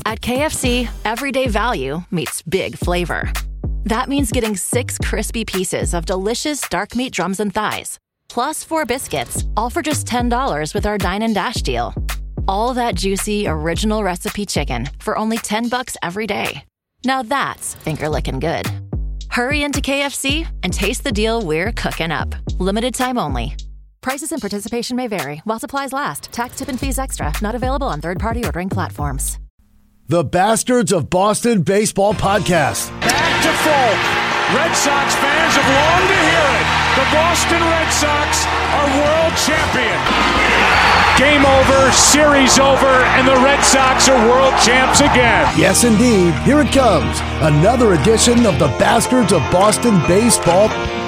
At KFC, everyday value meets big flavor. That means getting 6 crispy pieces of delicious dark meat drums and thighs, plus 4 biscuits, all for just $10 with our Dine and Dash deal. All that juicy, original recipe chicken for only $10 every day. Now that's finger-licking good. Hurry into KFC and taste the deal we're cooking up. Limited time only. Prices and participation may vary while supplies last. Tax, tip, and fees extra. Not available on third-party ordering platforms. The Bastards of Boston Baseball Podcast. Back to Folk. Red Sox fans have longed to hear it. The Boston Red Sox are world champion. Game over, series over, and the Red Sox are world champs again. Yes, indeed. Here it comes. Another edition of the Bastards of Boston Baseball.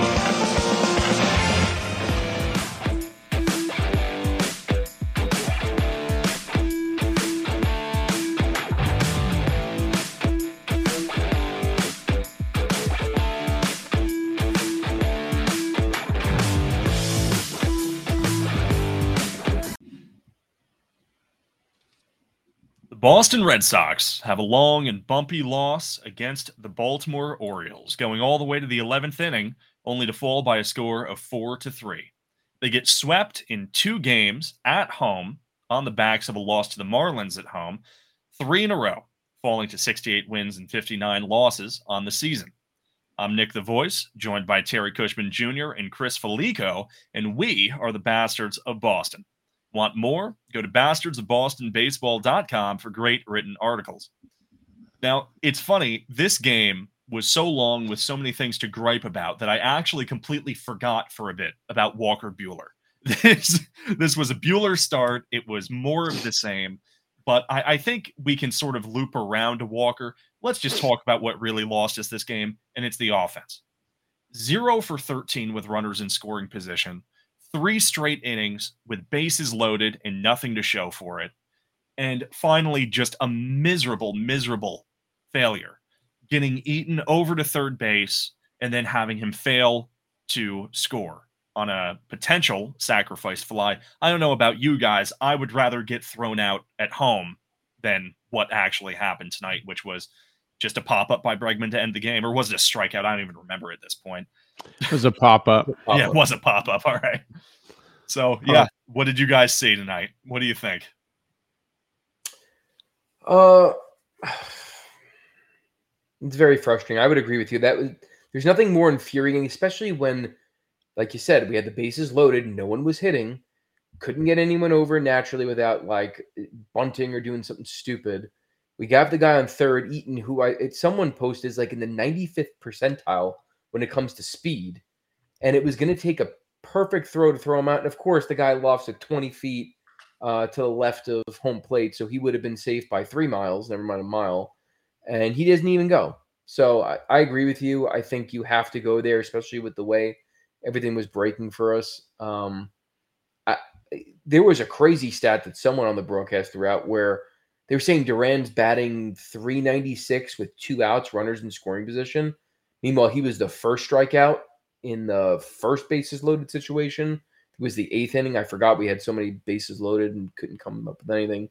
Boston Red Sox have a long and bumpy loss against the Baltimore Orioles, going all the way to the 11th inning, only to fall by a score of 4-3. They get swept in 2 games at home on the backs of a loss to the Marlins at home, 3 in a row, falling to 68 wins and 59 losses on the season. I'm Nick the Voice, joined by Terry Cushman Jr. and Chris Felico, and we are the Bastards of Boston. Want more? Go to bastardsofbostonbaseball.com for great written articles. Now, it's funny, this game was so long with so many things to gripe about that I actually completely forgot for a bit about Walker Buehler. This was a Buehler start. It was more of the same, but I think we can sort of loop around to Walker. Let's just talk about what really lost us this game, and it's the offense. 0 for 13 with runners in scoring position. 3 straight innings with bases loaded and nothing to show for it. And finally, just a miserable failure. Getting Eaton over to third base and then having him fail to score on a potential sacrifice fly. I don't know about you guys. I would rather get thrown out at home than what actually happened tonight, which was just a pop-up by Bregman to end the game. Or was it a strikeout? I don't even remember at this point. It was a pop-up. Yeah, it was a pop-up. All right. So, yeah, what did you guys see tonight? What do you think? It's very frustrating. I would agree with you. There's nothing more infuriating, especially when, like you said, we had the bases loaded, no one was hitting, couldn't get anyone over naturally without like bunting or doing something stupid. We got the guy on third, Eaton, who someone posted is like in the 95th percentile when it comes to speed, and it was going to take a perfect throw to throw him out. And of course, the guy lofts at 20 feet to the left of home plate, so he would have been safe by 3 miles, never mind a mile, and he doesn't even go. So I agree with you. I think you have to go there, especially with the way everything was breaking for us. There was a crazy stat that someone on the broadcast threw out where they were saying Duran's batting .396 with 2 outs, runners in scoring position. Meanwhile, he was the first strikeout in the first bases loaded situation. It was the 8th inning. I forgot we had so many bases loaded and couldn't come up with anything.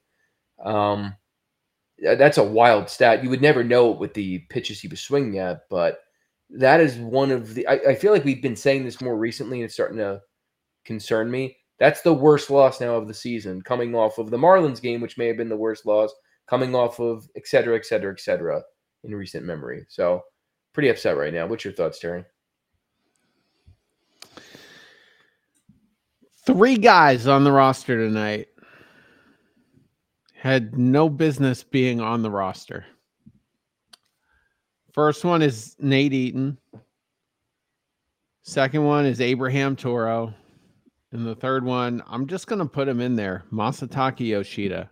That's a wild stat. You would never know it with the pitches he was swinging at, but that is one of the... I feel like we've been saying this more recently, and it's starting to concern me. That's the worst loss now of the season, coming off of the Marlins game, which may have been the worst loss, coming off of et cetera, in recent memory. So pretty upset right now. What's your thoughts, Terry? 3 guys on the roster tonight had no business being on the roster. First one is Nate Eaton. Second one is Abraham Toro. And the third one, I'm just going to put him in there, Masataka Yoshida.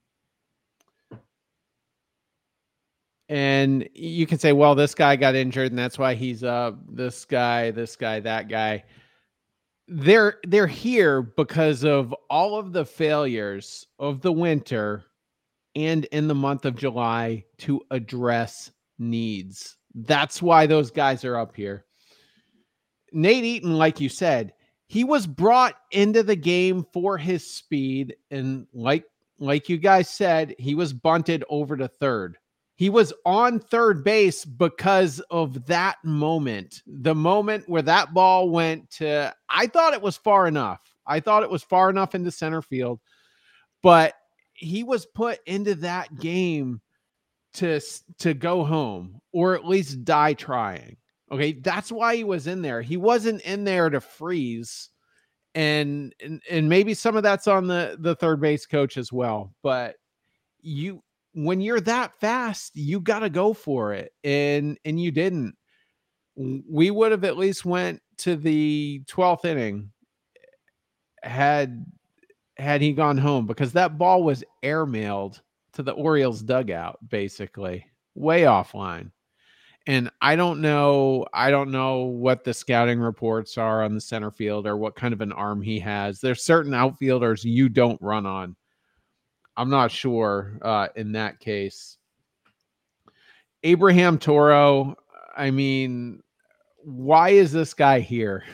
And you can say, well, this guy got injured, and that's why he's up. This guy, that guy. They're here because of all of the failures of the winter and in the month of July to address needs. That's why those guys are up here. Nate Eaton, like you said, he was brought into the game for his speed, and like like you guys said, he was bunted over to third. He was on third base because of that moment. The moment where that ball went to, I thought it was far enough. I thought it was far enough into center field, but he was put into that game to go home or at least die trying. Okay. That's why he was in there. He wasn't in there to freeze. And maybe some of that's on the third base coach as well, but when you're that fast, you got to go for it. And you didn't. We would have at least went to the 12th inning had he gone home, because that ball was airmailed to the Orioles dugout, basically way offline. And I don't know what the scouting reports are on the center field or what kind of an arm he has. There's certain outfielders you don't run on. I'm not sure in that case. Abraham Toro, I mean, why is this guy here?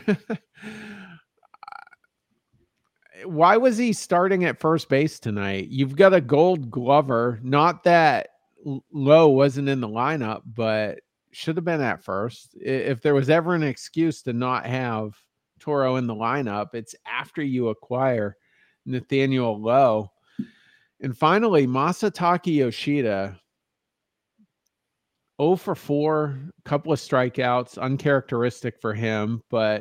Why was he starting at first base tonight? You've got a Gold Glover. Not that Lowe wasn't in the lineup, but should have been at first. If there was ever an excuse to not have Toro in the lineup, it's after you acquire Nathaniel Lowe. And finally, Masataka Yoshida, 0 for 4, a couple of strikeouts, uncharacteristic for him. But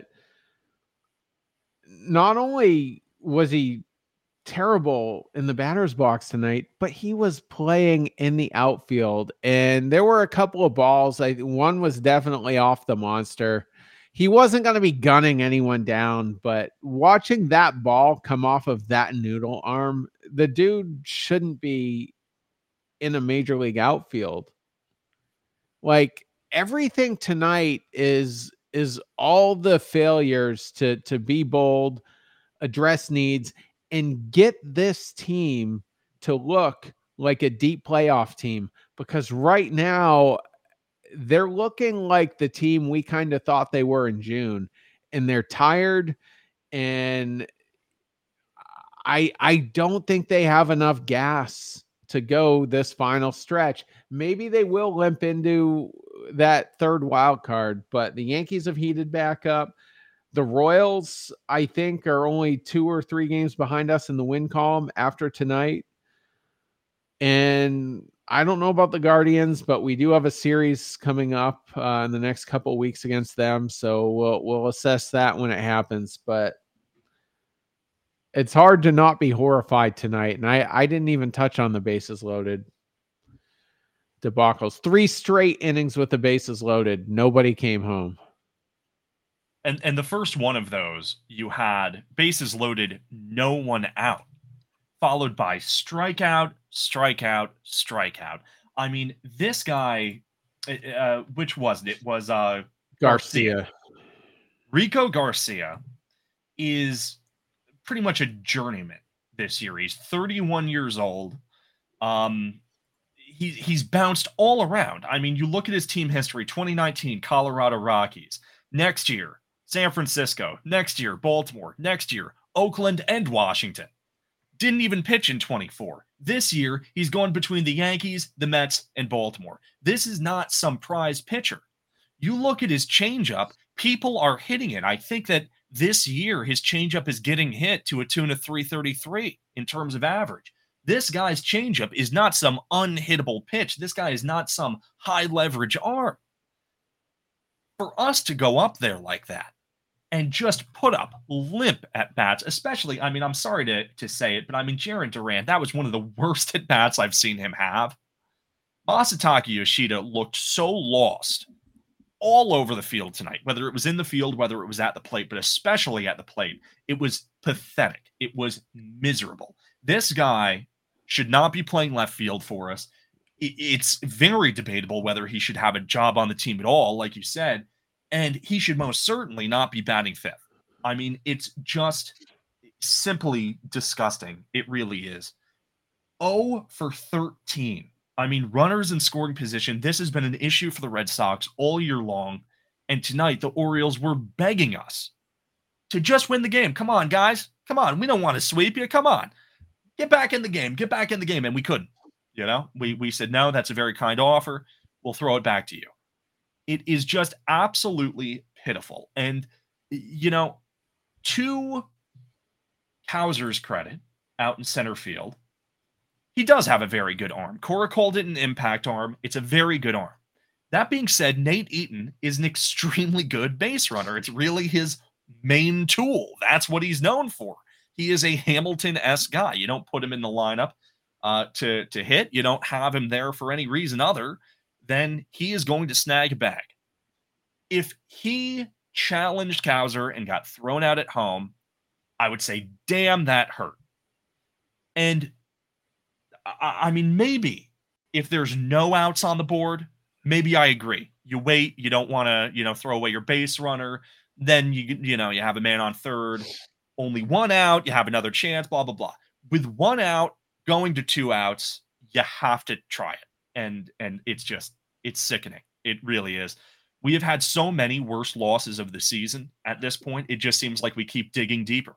not only was he terrible in the batter's box tonight, but he was playing in the outfield. And there were a couple of balls. One was definitely off the monster. He wasn't going to be gunning anyone down, but watching that ball come off of that noodle arm, the dude shouldn't be in a major league outfield. Like, everything tonight is all the failures to be bold, address needs, and get this team to look like a deep playoff team. Because right now, they're looking like the team we kind of thought they were in June, and they're tired. And I don't think they have enough gas to go this final stretch. Maybe they will limp into that third wild card, but the Yankees have heated back up. The Royals, I think, are only 2 or 3 games behind us in the win column after tonight. And I don't know about the Guardians, but we do have a series coming up in the next couple of weeks against them. So we'll assess that when it happens. But it's hard to not be horrified tonight. And I didn't even touch on the bases loaded debacles. 3 straight innings with the bases loaded. Nobody came home. And the first one of those, you had bases loaded, no one out, followed by strikeout, strikeout, strikeout. I mean, this guy, which was it? It was Garcia. Rico Garcia is pretty much a journeyman this year. He's 31 years old. He's bounced all around. I mean, you look at his team history: 2019 Colorado Rockies, next year San Francisco, next year Baltimore, next year Oakland and Washington. Didn't even pitch in 24. This year, he's going between the Yankees, the Mets, and Baltimore. This is not some prize pitcher. You look at his changeup, people are hitting it. I think that this year, his changeup is getting hit to a tune of 333 in terms of average. This guy's changeup is not some unhittable pitch. This guy is not some high leverage arm. For us to go up there like that and just put up limp at bats, especially, I mean, I'm sorry to say it, but I mean, Jarren Duran, that was one of the worst at bats I've seen him have. Masataka Yoshida looked so lost all over the field tonight, whether it was in the field, whether it was at the plate, but especially at the plate. It was pathetic. It was miserable. This guy should not be playing left field for us. It's very debatable whether he should have a job on the team at all, like you said. And he should most certainly not be batting fifth. I mean, it's just simply disgusting. It really is. 0 for 13. I mean, runners in scoring position. This has been an issue for the Red Sox all year long. And tonight, the Orioles were begging us to just win the game. Come on, guys. Come on. We don't want to sweep you. Come on. Get back in the game. Get back in the game. And we couldn't. We said, no, that's a very kind offer. We'll throw it back to you. It is just absolutely pitiful. And, to Hauser's credit, out in center field, he does have a very good arm. Cora called it an impact arm. It's a very good arm. That being said, Nate Eaton is an extremely good base runner. It's really his main tool. That's what he's known for. He is a Hamilton-esque guy. You don't put him in the lineup to hit. You don't have him there for any reason other than he is going to snag a bag. If he challenged Hauser and got thrown out at home, I would say, damn, that hurt. And I mean, maybe if there's no outs on the board, maybe I agree. You wait, you don't want to, throw away your base runner. Then you have a man on third, only one out, you have another chance, blah, blah, blah. With one out, going to 2 outs, you have to try it. And it's sickening. It really is. We have had so many worse losses of the season at this point. It just seems like we keep digging deeper.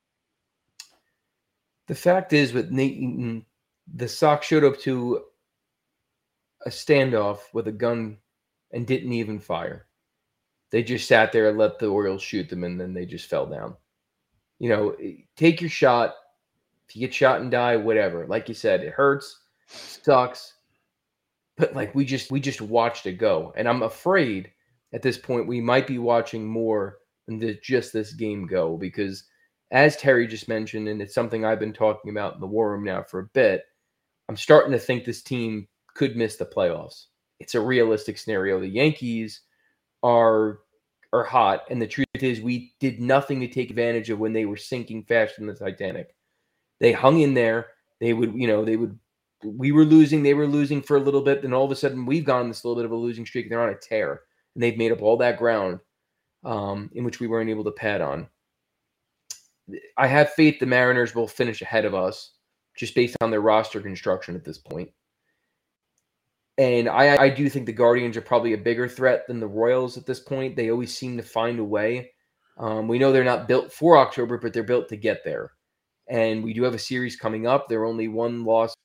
The fact is, with Nate Eaton, the Sox showed up to a standoff with a gun and didn't even fire. They just sat there and let the Orioles shoot them, and then they just fell down. Take your shot. If you get shot and die, whatever. Like you said, it hurts, sucks, but we just watched it go. And I'm afraid at this point we might be watching more than just this game go, because as Terry just mentioned, and it's something I've been talking about in the War Room now for a bit, I'm starting to think this team could miss the playoffs. It's a realistic scenario. The Yankees are hot, and the truth is we did nothing to take advantage of when they were sinking faster than the Titanic. They hung in there. We were losing, they were losing for a little bit, then all of a sudden we've gone on this little bit of a losing streak, and they're on a tear, and they've made up all that ground in which we weren't able to pad on. I have faith the Mariners will finish ahead of us just based on their roster construction at this point. And I do think the Guardians are probably a bigger threat than the Royals at this point. They always seem to find a way. We know they're not built for October, but they're built to get there. And we do have a series coming up. They're only one loss.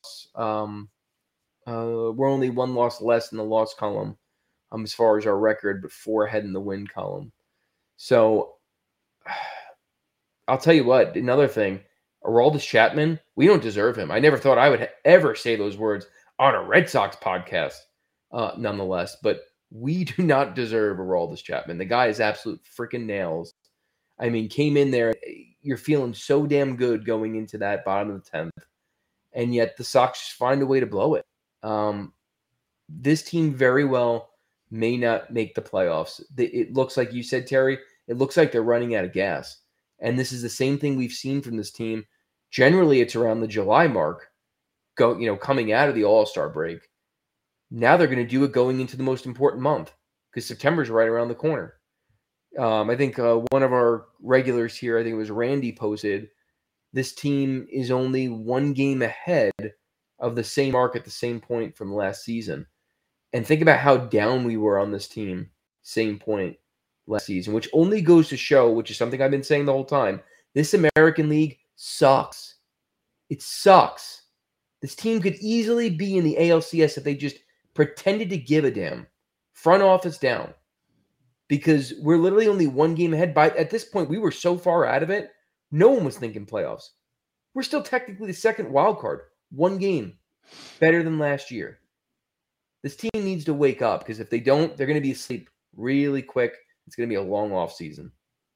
We're only one loss less in the loss column as far as our record, but 4 ahead in the win column. So I'll tell you what, another thing, Aroldis Chapman, we don't deserve him. I never thought I would ever say those words on a Red Sox podcast, nonetheless. But we do not deserve Aroldis Chapman. The guy is absolute freaking nails. I mean, came in there, you're feeling so damn good going into that bottom of the 10th, and yet the Sox just find a way to blow it. This team very well may not make the playoffs. It looks like you said, Terry, it looks like they're running out of gas. And this is the same thing we've seen from this team. Generally, it's around the July mark, coming out of the All-Star break. Now they're going to do it going into the most important month, because September's right around the corner. I think one of our regulars here, I think it was Randy, posted, this team is only 1 game ahead of the same mark at the same point from last season. And think about how down we were on this team, same point last season, which only goes to show, which is something I've been saying the whole time, this American League sucks. It sucks. This team could easily be in the ALCS if they just pretended to give a damn. Front office down. Because we're literally only 1 game ahead. At this point, we were so far out of it, no one was thinking playoffs. We're still technically the second wild card. 1 game better than last year. This team needs to wake up, because if they don't, they're going to be asleep really quick. It's going to be a long off season.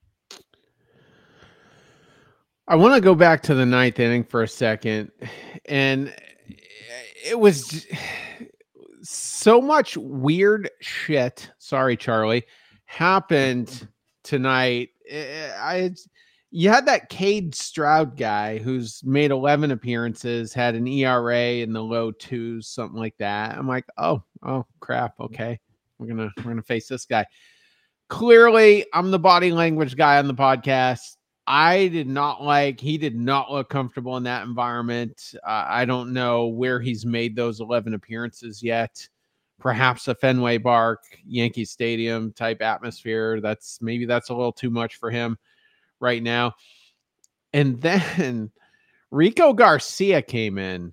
I want to go back to the 9th inning for a second. And it was so much weird shit. Sorry, Charlie. Happened tonight. You had that Cade Stroud guy who's made 11 appearances, had an ERA in the low 2s, something like that. I'm like, oh crap. Okay. We're gonna face this guy. Clearly, I'm the body language guy on the podcast. He did not look comfortable in that environment. I don't know where he's made those 11 appearances yet. Perhaps a Fenway Park, Yankee Stadium type atmosphere. That's a little too much for him right now. And then Rico Garcia came in.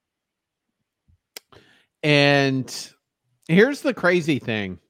And here's the crazy thing.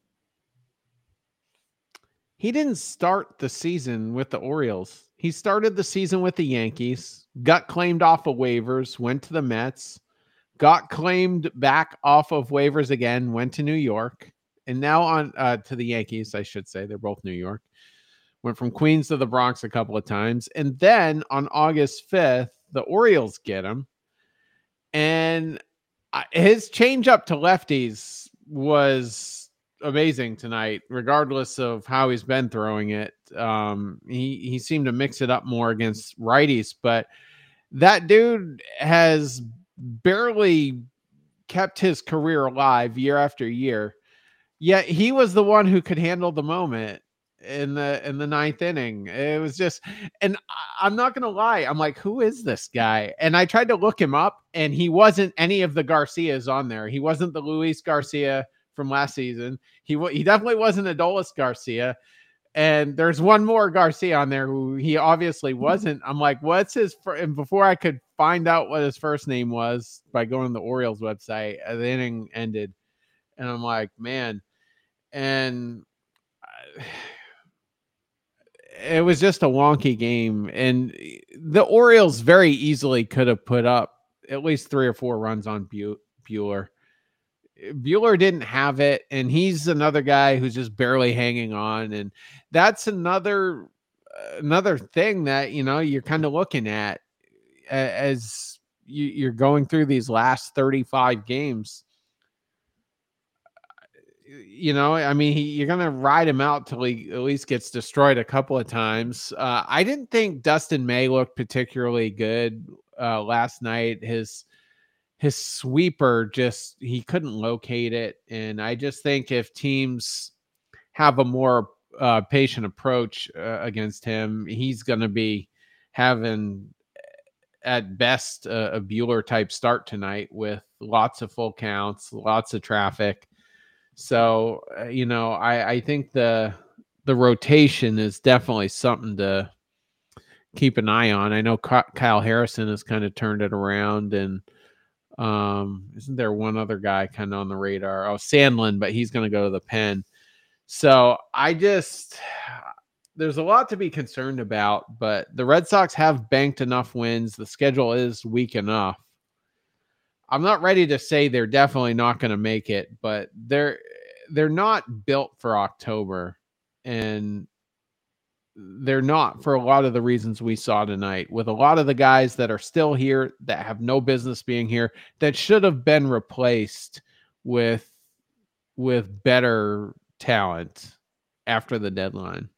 He didn't start the season with the Orioles. He started the season with the Yankees, got claimed off of waivers, went to the Mets, got claimed back off of waivers again, went to New York, and now on to the Yankees, I should say. They're both New York. Went from Queens to the Bronx a couple of times. And then on August 5th, the Orioles get him. And his changeup to lefties was amazing tonight, regardless of how he's been throwing it. He seemed to mix it up more against righties, but that dude has barely kept his career alive year after year. Yet he was the one who could handle the moment in the ninth inning. It was just, and I'm not gonna lie, I'm like, who is this guy? And I tried to look him up, and he wasn't any of the Garcias on there. He wasn't the Luis Garcia from last season. He definitely wasn't Adolis Garcia. And there's one more Garcia on there who he obviously wasn't. I'm like, what's his? And before I could find out what his first name was by going to the Orioles website, the inning ended, and I'm like, man, and it was just a wonky game. And the Orioles very easily could have put up at least 3 or 4 runs on Buehler. Buehler didn't have it, and he's another guy who's just barely hanging on. And that's another thing that, you're kind of looking at as you're going through these last 35 games. You're going to ride him out till he at least gets destroyed a couple of times. I didn't think Dustin May looked particularly good last night. His sweeper, he couldn't locate it. And I just think if teams have a more patient approach against him, he's going to be having at best a Buehler type start tonight with lots of full counts, lots of traffic. So, I think the rotation is definitely something to keep an eye on. I know Kyle Harrison has kind of turned it around, and isn't there one other guy kind of on the radar? Oh, Sandlin, but he's going to go to the pen. So there's a lot to be concerned about, but the Red Sox have banked enough wins. The schedule is weak enough. I'm not ready to say they're definitely not going to make it, but they're not built for October, and they're not for a lot of the reasons we saw tonight, with a lot of the guys that are still here that have no business being here, that should have been replaced with better talent after the deadline.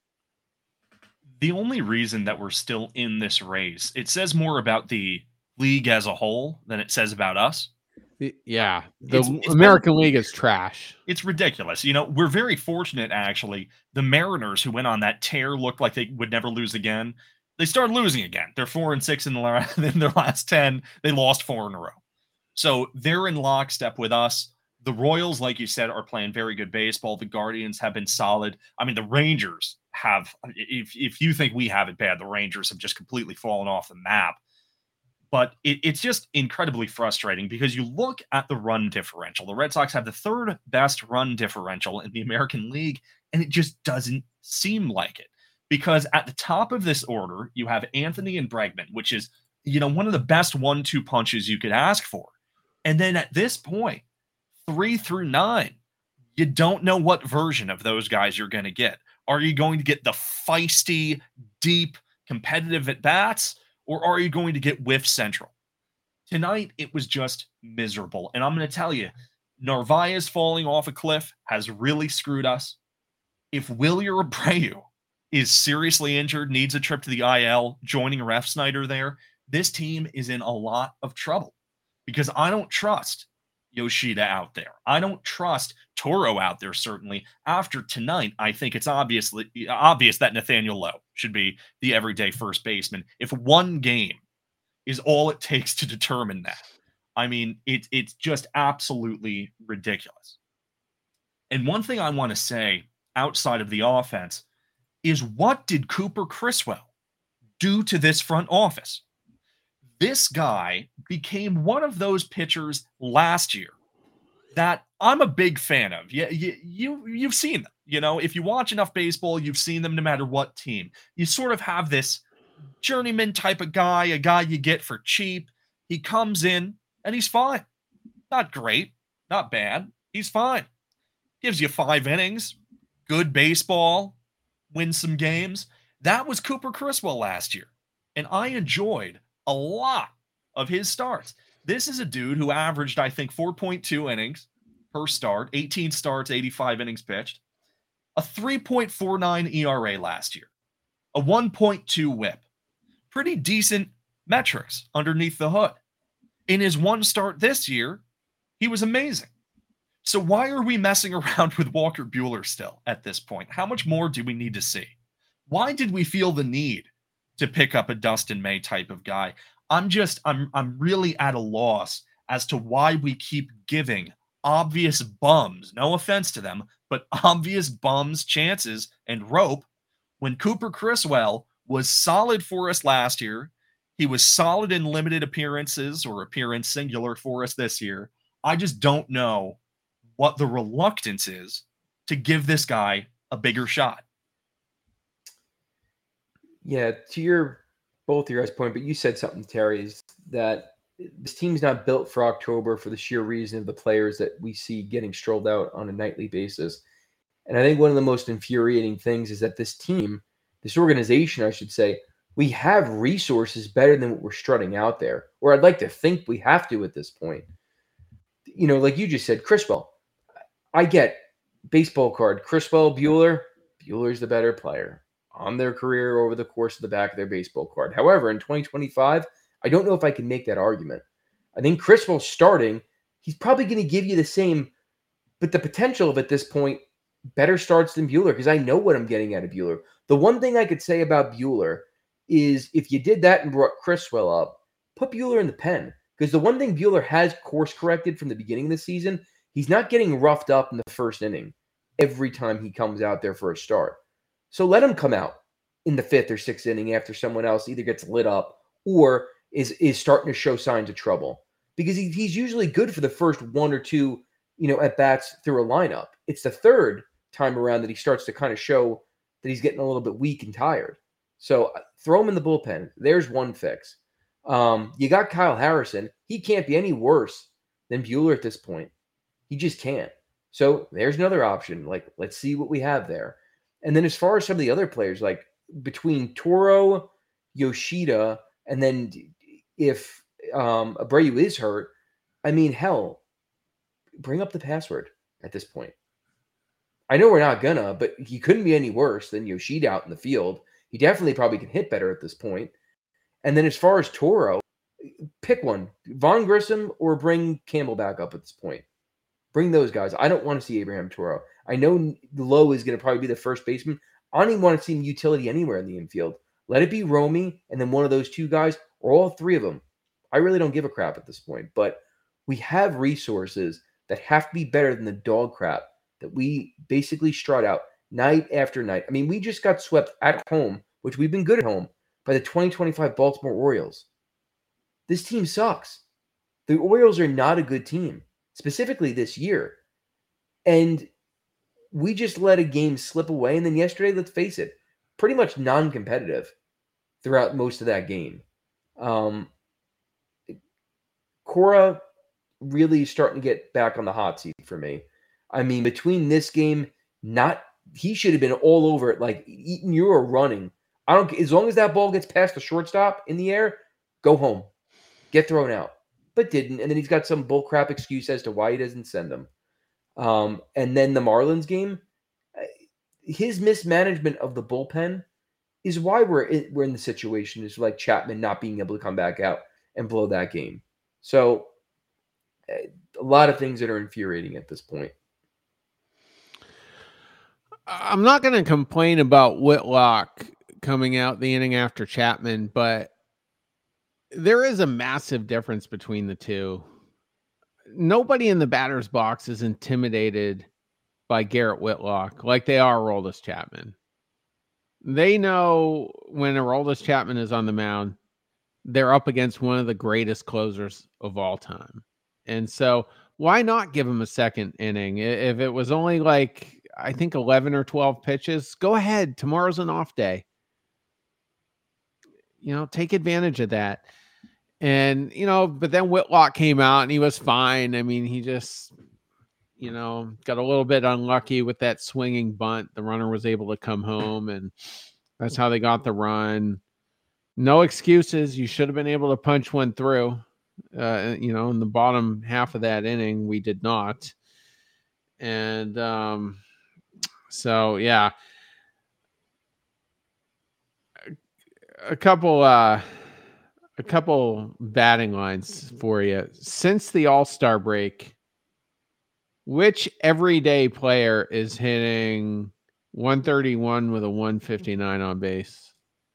The only reason that we're still in this race, it says more about the league as a whole than it says about us. Yeah, the American League is trash. It's ridiculous. We're very fortunate, actually. The Mariners, who went on that tear, looked like they would never lose again. They started losing again. They're 4-6 in their last 10. They lost 4 in a row. So they're in lockstep with us. The Royals, like you said, are playing very good baseball. The Guardians have been solid. I mean, the Rangers have, if you think we have it bad, the Rangers have just completely fallen off the map. But it's just incredibly frustrating because you look at the run differential. The Red Sox have the 3rd best run differential in the American League, and it just doesn't seem like it. Because at the top of this order, you have Anthony and Bregman, which is, one of the best 1-2 punches you could ask for. And then at this point, 3 through 9, you don't know what version of those guys you're going to get. Are you going to get the feisty, deep, competitive at-bats? Or are you going to get whiff central? Tonight, it was just miserable. And I'm going to tell you, Narvaez falling off a cliff has really screwed us. If Wilyer Abreu is seriously injured, needs a trip to the IL, joining Refsnyder there, this team is in a lot of trouble. Because I don't trust Yoshida out there. I don't trust Toro out there, certainly. After tonight, I think it's obvious that Nathaniel Lowe should be the everyday first baseman. If one game is all it takes to determine that, I mean, it's just absolutely ridiculous. And one thing I want to say outside of the offense is, what did Cooper Criswell do to this front office? This guy became one of those pitchers last year that I'm a big fan of. Yeah, you've seen them. You know, if you watch enough baseball, you've seen them no matter what team. You sort of have this journeyman type of guy, a guy you get for cheap. He comes in and he's fine. Not great, not bad. He's fine. Gives you 5 innings, good baseball, wins some games. That was Cooper Criswell last year. And I enjoyed a lot of his starts. This is a dude who averaged, I think, 4.2 innings per start, 18 starts, 85 innings pitched, a 3.49 ERA last year, a 1.2 whip. Pretty decent metrics underneath the hood. In his one start this year, he was amazing. So why are we messing around with Walker Buehler still at this point? How much more do we need to see? Why did we feel the need to pick up a Dustin May type of guy? I'm really at a loss as to why we keep giving obvious bums, no offense to them, but obvious bums chances and rope when Cooper Criswell was solid for us last year. He was solid in limited appearances or appearance singular for us this year. I just don't know what the reluctance is to give this guy a bigger shot. Yeah, to both your guys' point, but you said something, Terry, is that this team's not built for October for the sheer reason of the players that we see getting strolled out on a nightly basis. And I think one of the most infuriating things is that this team, this organization, I should say, we have resources better than what we're strutting out there. Or I'd like to think we have to at this point. You know, like you just said, Criswell. I get baseball card. Criswell, Buehler's the better player on their career over the course of the back of their baseball card. However, in 2025, I don't know if I can make that argument. I think Criswell starting, he's probably going to give you the same, but the potential of at this point, better starts than Buehler because I know what I'm getting out of Buehler. The one thing I could say about Buehler is if you did that and brought Criswell up, put Buehler in the pen. Because the one thing Buehler has course corrected from the beginning of the season, he's not getting roughed up in the first inning every time he comes out there for a start. So let him come out in the 5th or 6th inning after someone else either gets lit up or is starting to show signs of trouble. Because he's usually good for the first 1 or 2, at bats through a lineup. It's the third time around that he starts to kind of show that he's getting a little bit weak and tired. So throw him in the bullpen. There's one fix. You got Kyle Harrison. He can't be any worse than Buehler at this point. He just can't. So there's another option. Like, let's see what we have there. And then as far as some of the other players, like between Toro, Yoshida, and then if Abreu is hurt, I mean, hell, bring up the password at this point. I know we're not gonna, but he couldn't be any worse than Yoshida out in the field. He definitely probably can hit better at this point. And then as far as Toro, pick one. Vaughn Grissom or bring Campbell back up at this point. Bring those guys. I don't want to see Abraham Toro. I know Lowe is going to probably be the first baseman. I don't even want to see him utility anywhere in the infield. Let it be Romy and then one of those two guys or all three of them. I really don't give a crap at this point. But we have resources that have to be better than the dog crap that we basically strut out night after night. I mean, we just got swept at home, which we've been good at home, by the 2025 Baltimore Orioles. This team sucks. The Orioles are not a good team, specifically this year. And we just let a game slip away. And then yesterday, let's face it, pretty much non-competitive throughout most of that game. Cora really starting to get back on the hot seat for me. I mean, between this game, he should have been all over it. Like, Eaton, you are running. As long as that ball gets past the shortstop in the air, go home. Get thrown out. But didn't. And then he's got some bullcrap excuse as to why he doesn't send them. And then the Marlins game, his mismanagement of the bullpen is why we're in the situation. Is like Chapman not being able to come back out and blow that game. So a lot of things that are infuriating at this point. I'm not going to complain about Whitlock coming out the inning after Chapman, but there is a massive difference between the two. Nobody in the batter's box is intimidated by Garrett Whitlock like they are Aroldis Chapman. They know when Aroldis Chapman is on the mound, they're up against one of the greatest closers of all time. And so why not give him a second inning? If it was only like, I think 11 or 12 pitches, go ahead. Tomorrow's an off day. Take advantage of that. And, but then Whitlock came out and he was fine. I mean, he just, got a little bit unlucky with that swinging bunt. The runner was able to come home, and that's how they got the run. No excuses. You should have been able to punch one through. In the bottom half of that inning, we did not. And so, yeah. A couple batting lines for you. Since the All-Star break, which everyday player is hitting 131 with a 159 on base?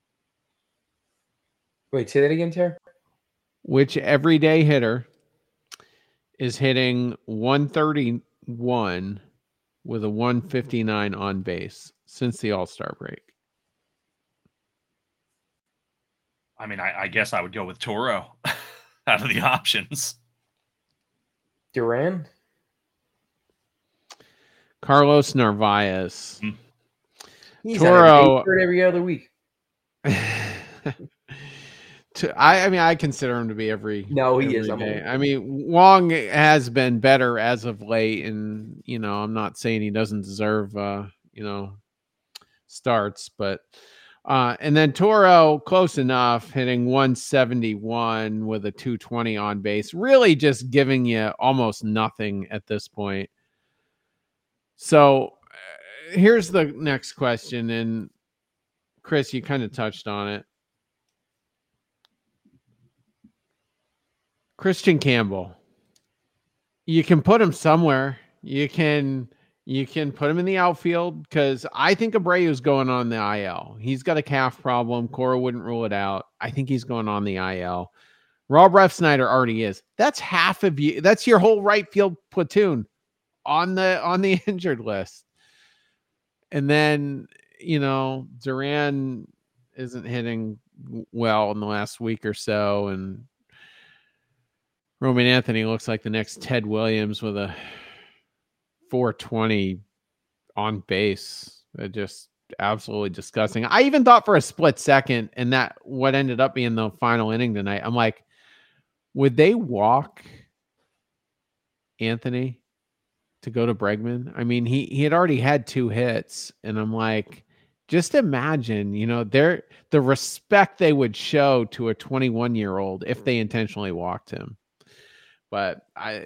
Wait, say that again, Terry? Which everyday hitter is hitting 131 with a 159 on base since the All-Star break? I mean, I guess I would go with Toro out of the options. Duran? Carlos Narvaez. He's Toro every other week. I consider him to be every. No, he every is. Day. I mean, Wong has been better as of late, and I'm not saying he doesn't deserve starts, but and then Toro close enough, hitting 171 with a 220 on base, really just giving you almost nothing at this point. So here's the next question, and Chris, you kind of touched on it. Christian Campbell. You can put him somewhere. You can put him in the outfield, because I think Abreu's going on the IL. He's got a calf problem. Cora wouldn't rule it out. I think he's going on the IL. Rob Refsnyder already is. That's half of you. That's your whole right field platoon on the injured list. And then, Duran isn't hitting well in the last week or so, and Roman Anthony looks like the next Ted Williams with a 420 on base. Just absolutely disgusting. I even thought for a split second, and that what ended up being the final inning tonight, I'm like, would they walk Anthony to go to Bregman? I mean, he had already had 2 hits, and I'm like, just imagine, the respect they would show to a 21-year-old if they intentionally walked him. But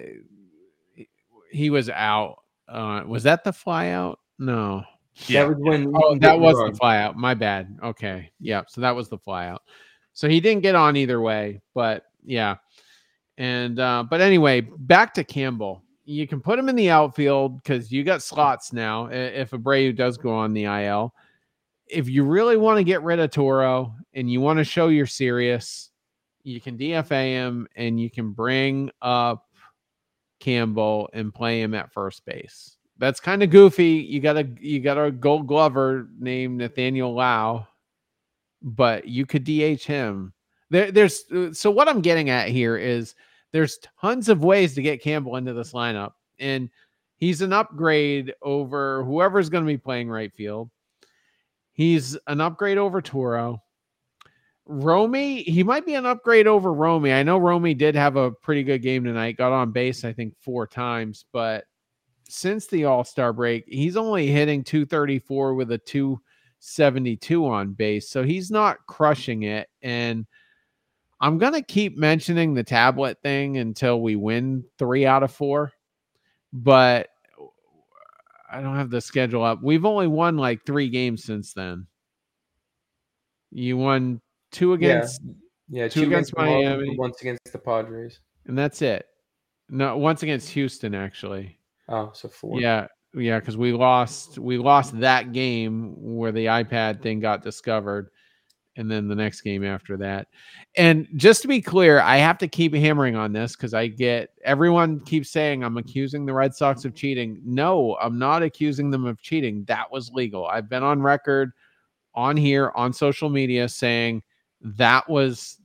he was out. Was that the fly out? No. Yeah. That was when. Oh, that was the fly out. My bad. Okay. Yeah. So that was the fly out. So he didn't get on either way, but yeah. And, but anyway, back to Campbell. You can put him in the outfield because you got slots now. If Abreu does go on the IL, if you really want to get rid of Toro and you want to show you're serious, you can DFA him and you can bring up Campbell and play him at first base. That's kind of goofy. You got a Gold Glover named Nathaniel Lau, but you could DH him. So what I'm getting at here is there's tons of ways to get Campbell into this lineup, and he's an upgrade over whoever's going to be playing right field. He's an upgrade over Toro. Romy, he might be an upgrade over Romy. I know Romy did have a pretty good game tonight, got on base, I think 4 times, but since the All-Star break, he's only hitting 234 with a 272 on base. So he's not crushing it. And I'm going to keep mentioning the tablet thing until we win 3 out of 4, but I don't have the schedule up. We've only won like 3 games since then. You won 2 against, two against Miami, once against the Padres, and that's it. No, once against Houston, actually. Oh, so 4. Yeah, because we lost that game where the iPad thing got discovered, and then the next game after that. And just to be clear, I have to keep hammering on this because everyone keeps saying I'm accusing the Red Sox of cheating. No, I'm not accusing them of cheating. That was legal. I've been on record on here on social media saying that was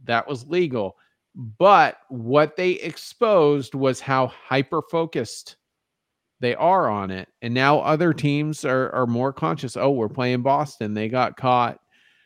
That was legal. But what they exposed was how hyper-focused they are on it. And now other teams are more conscious. Oh, we're playing Boston. They got caught,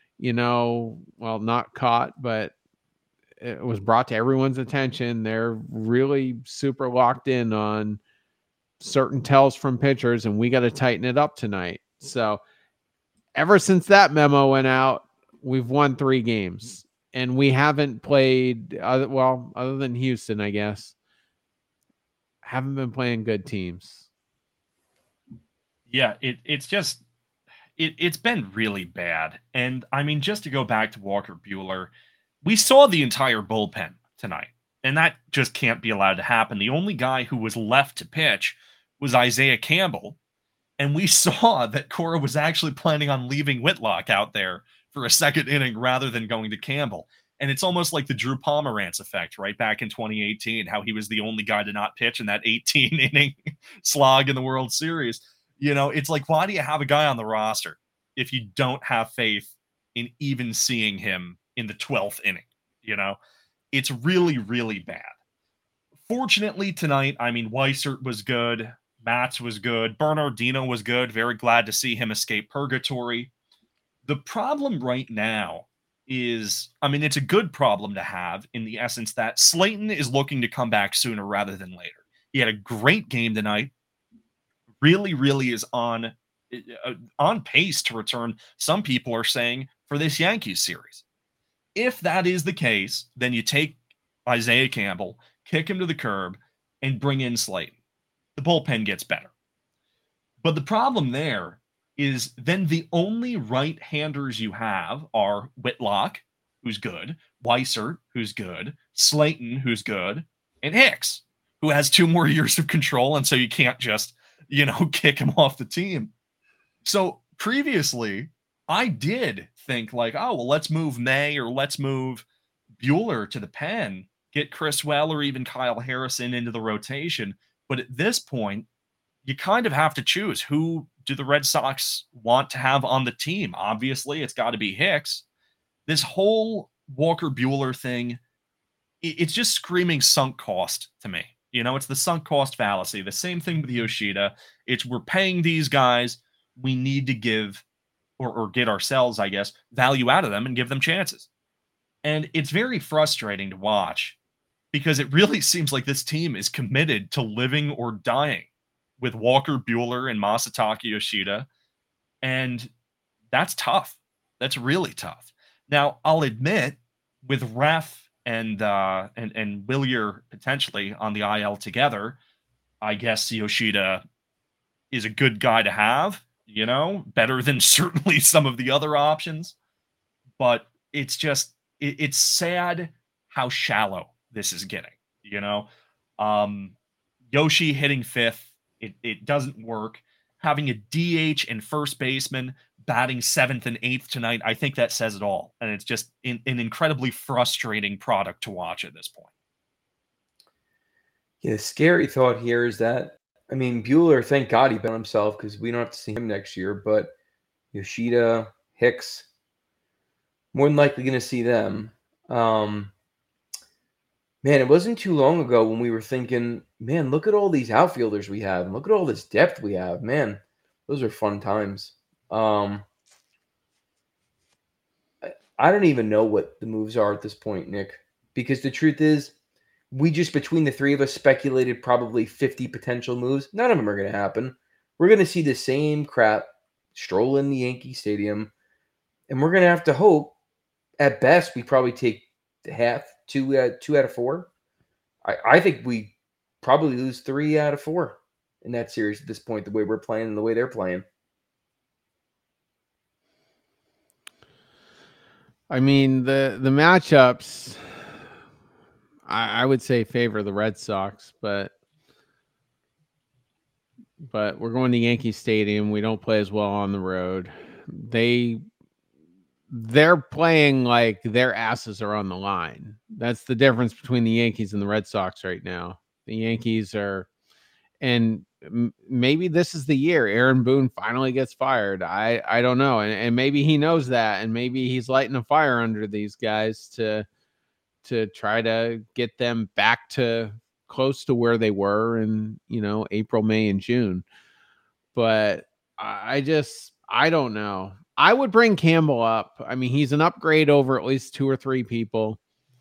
well, not caught, but it was brought to everyone's attention. They're really super locked in on certain tells from pitchers, and we got to tighten it up tonight. So ever since that memo went out, we've won 3 games, and we haven't played, other than Houston, I guess, haven't been playing good teams. Yeah, it's been really bad. And I mean, just to go back to Walker Buehler, we saw the entire bullpen tonight, and that just can't be allowed to happen. The only guy who was left to pitch was Isaiah Campbell, and we saw that Cora was actually planning on leaving Whitlock out there for a second inning rather than going to Campbell. And it's almost like the Drew Pomerantz effect, right? Back in 2018, how he was the only guy to not pitch in that 18-inning slog in the World Series. It's like, why do you have a guy on the roster if you don't have faith in even seeing him in the 12th inning? It's really, really bad. Fortunately, tonight, I mean, Weissert was good. Matz was good. Bernardino was good. Very glad to see him escape purgatory. The problem right now is, I mean, it's a good problem to have in the essence that Slayton is looking to come back sooner rather than later. He had a great game tonight. Really, really is on pace to return, some people are saying, for this Yankees series. If that is the case, then you take Isaiah Campbell, kick him to the curb, and bring in Slayton. The bullpen gets better. But the problem there is then the only right-handers you have are Whitlock, who's good, Weissert, who's good, Slayton, who's good, and Hicks, who has 2 more years of control, and so you can't just, kick him off the team. So previously, I did think like, oh, well, let's move May or let's move Buehler to the pen, get Chris Well or even Kyle Harrison into the rotation. But at this point, you kind of have to choose, who do the Red Sox want to have on the team? Obviously, it's got to be Hicks. This whole Walker Buehler thing, it's just screaming sunk cost to me. It's the sunk cost fallacy. The same thing with Yoshida. It's, we're paying these guys. We need to give or get ourselves, I guess, value out of them and give them chances. And it's very frustrating to watch because it really seems like this team is committed to living or dying with Walker Buehler and Masataka Yoshida. And that's tough. That's really tough. Now, I'll admit, with Ref and Willier potentially on the IL together, I guess Yoshida is a good guy to have, better than certainly some of the other options. But it's just, it's sad how shallow this is getting, Yoshi hitting 5th, it doesn't work. Having a DH and first baseman batting 7th and 8th tonight, I think that says it all. And it's just an incredibly frustrating product to watch at this point. Yeah, the scary thought here is that, I mean, Buehler, thank God he bet on himself because we don't have to see him next year. But Yoshida, Hicks, more than likely going to see them. Man, it wasn't too long ago when we were thinking, man, look at all these outfielders we have. And look at all this depth we have. Man, those are fun times. I don't even know what the moves are at this point, Nick, because the truth is, we just, between the 3 of us, speculated probably 50 potential moves. None of them are going to happen. We're going to see the same crap stroll in the Yankee Stadium, and we're going to have to hope, at best, we probably take half, 2 out of 4. I think we probably lose 3 out of 4 in that series at this point, the way we're playing and the way they're playing. I mean, the matchups, I would say favor the Red Sox, but we're going to Yankee Stadium. We don't play as well on the road. They're playing like their asses are on the line. That's the difference between the Yankees and the Red Sox right now. The Yankees are, and maybe this is the year Aaron Boone finally gets fired. I don't know. And maybe he knows that, and maybe he's lighting a fire under these guys to to try to get them back to close to where they were in, April, May, and June. But I don't know. I would bring Campbell up. I mean, he's an upgrade over at least 2 or 3 people.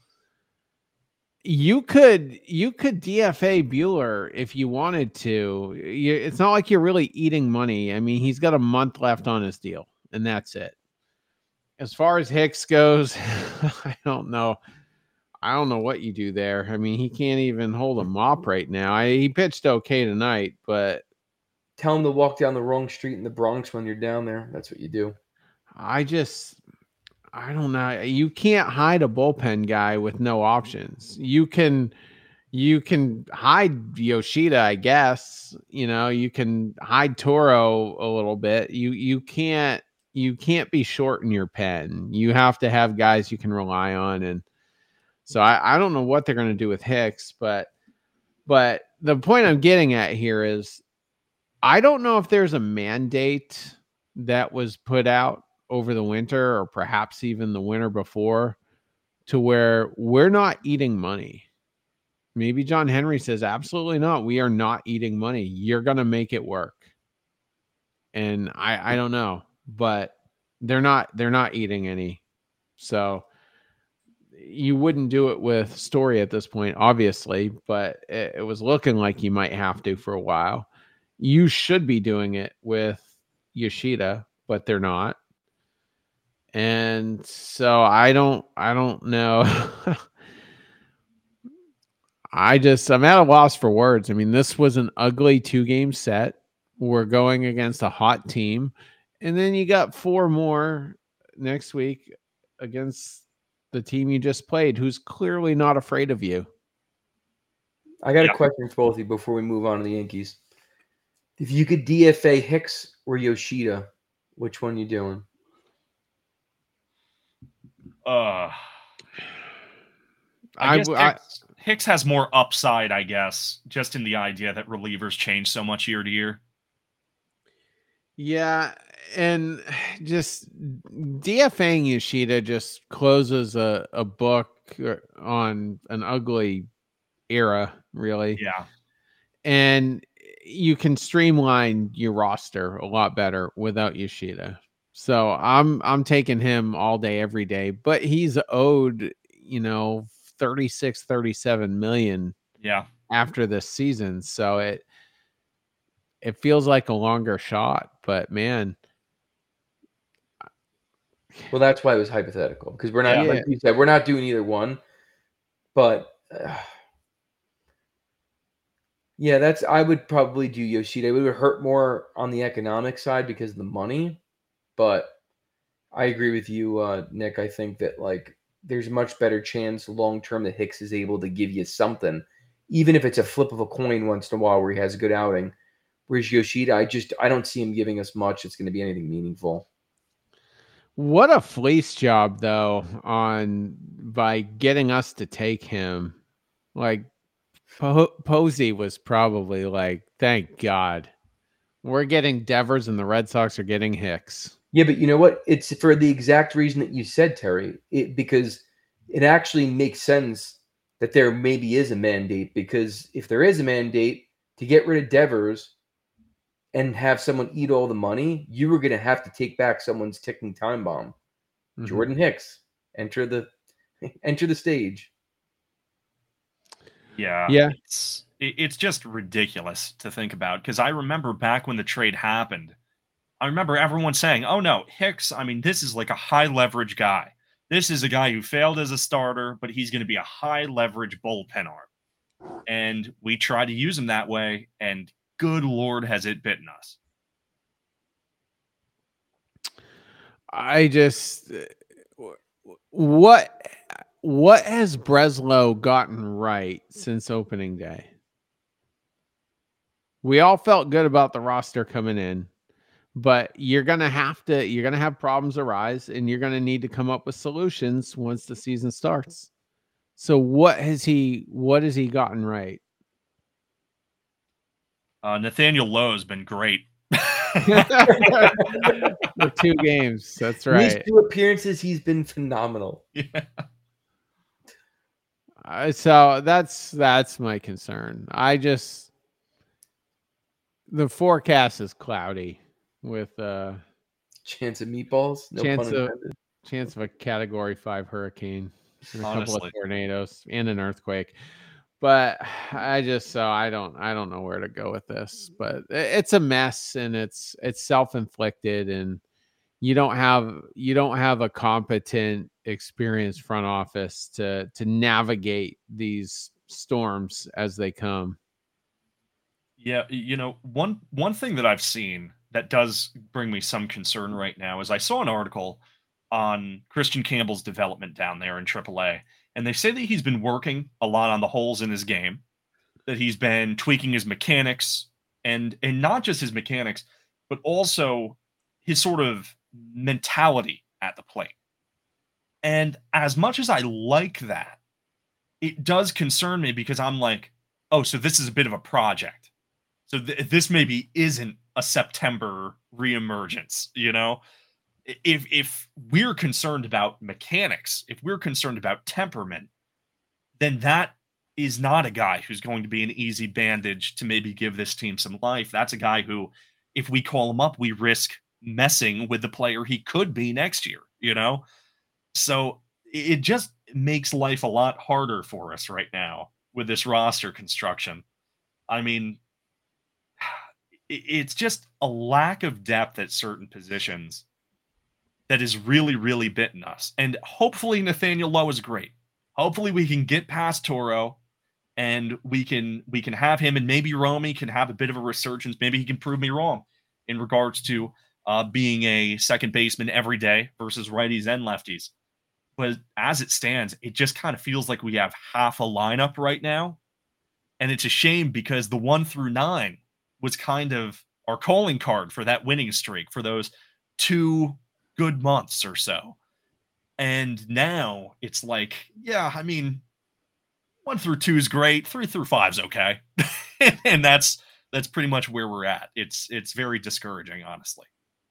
You could DFA Bueller if you wanted to. It's not like you're really eating money. I mean, he's got a month left on his deal, and that's it. As far as Hicks goes, I don't know. I don't know what you do there. I mean, he can't even hold a mop right now. He pitched okay tonight, but tell him to walk down the wrong street in the Bronx when you're down there. That's what you do. I don't know. You can't hide a bullpen guy with no options. You can hide Yoshida, I guess. You can hide Toro a little bit. You can't be short in your pen. You have to have guys you can rely on. And so I don't know what they're going to do with Hicks, but the point I'm getting at here is I don't know if there's a mandate that was put out over the winter or perhaps even the winter before to where we're not eating money. Maybe John Henry says, absolutely not. We are not eating money. You're going to make it work. And I don't know, but they're not eating any. So you wouldn't do it with Story at this point, obviously, but it was looking like you might have to for a while. You should be doing it with Yoshida, but they're not. And so I don't know. I'm at a loss for words. I mean, this was an ugly 2-game set. We're going against a hot team. And then you got 4 more next week against the team you just played, who's clearly not afraid of you. I got a question for both of you before we move on to the Yankees. If you could DFA Hicks or Yoshida, which one you doing? Hicks has more upside, I guess, just in the idea that relievers change so much year to year. Yeah, and just DFAing Yoshida just closes a book on an ugly era, really. Yeah. And you can streamline your roster a lot better without Yoshida. So I'm taking him all day, every day, but he's owed, 36, 37 million after this season. So it feels like a longer shot, but man. Well, that's why it was hypothetical, because we're not, like you said, we're not doing either one, but I would probably do Yoshida. It would hurt more on the economic side because of the money, but I agree with you, Nick. I think that there's a much better chance long-term that Hicks is able to give you something, even if it's a flip of a coin once in a while where he has a good outing. Whereas Yoshida, I don't see him giving us much. It's going to be anything meaningful. What a fleece job, though, by getting us to take him. Posey was probably thank God. We're getting Devers and the Red Sox are getting Hicks. Yeah, but you know what? It's for the exact reason that you said, Terry. Because it actually makes sense that there maybe is a mandate. Because if there is a mandate to get rid of Devers and have someone eat all the money, you were going to have to take back someone's ticking time bomb. Mm-hmm. Jordan Hicks, enter the stage. Yeah. It's just ridiculous to think about, because I remember back when the trade happened, I remember everyone saying, oh no, Hicks, I mean, this is like a high leverage guy. This is a guy who failed as a starter, but he's going to be a high leverage bullpen arm. And we try to use him that way, and good Lord, has it bitten us. What has Breslow gotten right since opening day? We all felt good about the roster coming in, but you're going to have problems arise, and you're going to need to come up with solutions once the season starts. So what has he gotten right? Nathaniel Lowe has been great. For 2 games. That's right. These 2 appearances, he's been phenomenal. Yeah. So that's my concern. The forecast is cloudy with chance of meatballs. No pun intended. Chance of a Category 5 hurricane and a couple of Honestly. tornadoes and an earthquake. But I don't know where to go with this. But it's a mess, and it's self-inflicted, and you don't have a competent, experienced front office to navigate these storms as they come. Yeah, one thing that I've seen that does bring me some concern right now is I saw an article on Christian Campbell's development down there in AAA, and they say that he's been working a lot on the holes in his game, that he's been tweaking his mechanics, and not just his mechanics, but also his sort of mentality at the plate. And as much as I like that, it does concern me because I'm like, oh, so this is a bit of a project. So this maybe isn't a September reemergence, If we're concerned about mechanics, if we're concerned about temperament, then that is not a guy who's going to be an easy bandage to maybe give this team some life. That's a guy who, if we call him up, we risk messing with the player he could be next year, So it just makes life a lot harder for us right now with this roster construction. I mean, it's just a lack of depth at certain positions that is really, really bitten us. And hopefully Nathaniel Lowe is great. Hopefully we can get past Toro and we can have him, and maybe Romy can have a bit of a resurgence. Maybe he can prove me wrong in regards to being a second baseman every day versus righties and lefties. But as it stands, it just kind of feels like we have half a lineup right now. And it's a shame because the 1 through 9 was kind of our calling card for that winning streak for those 2 good months or so. And now it's like, yeah, I mean, 1 through 2 is great. 3 through 5 is okay. And that's pretty much where we're at. It's very discouraging, honestly.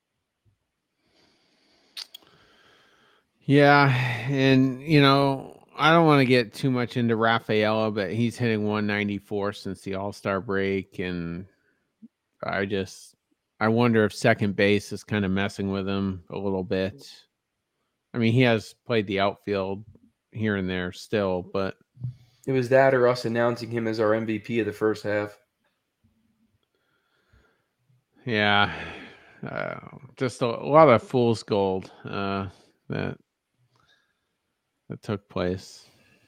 Yeah, and I don't want to get too much into Rafaela, but he's hitting 194 since the All-Star break, and I wonder if second base is kind of messing with him a little bit. I mean, he has played the outfield here and there still, but it was that or us announcing him as our MVP of the first half. Yeah, just a lot of fool's gold that took place.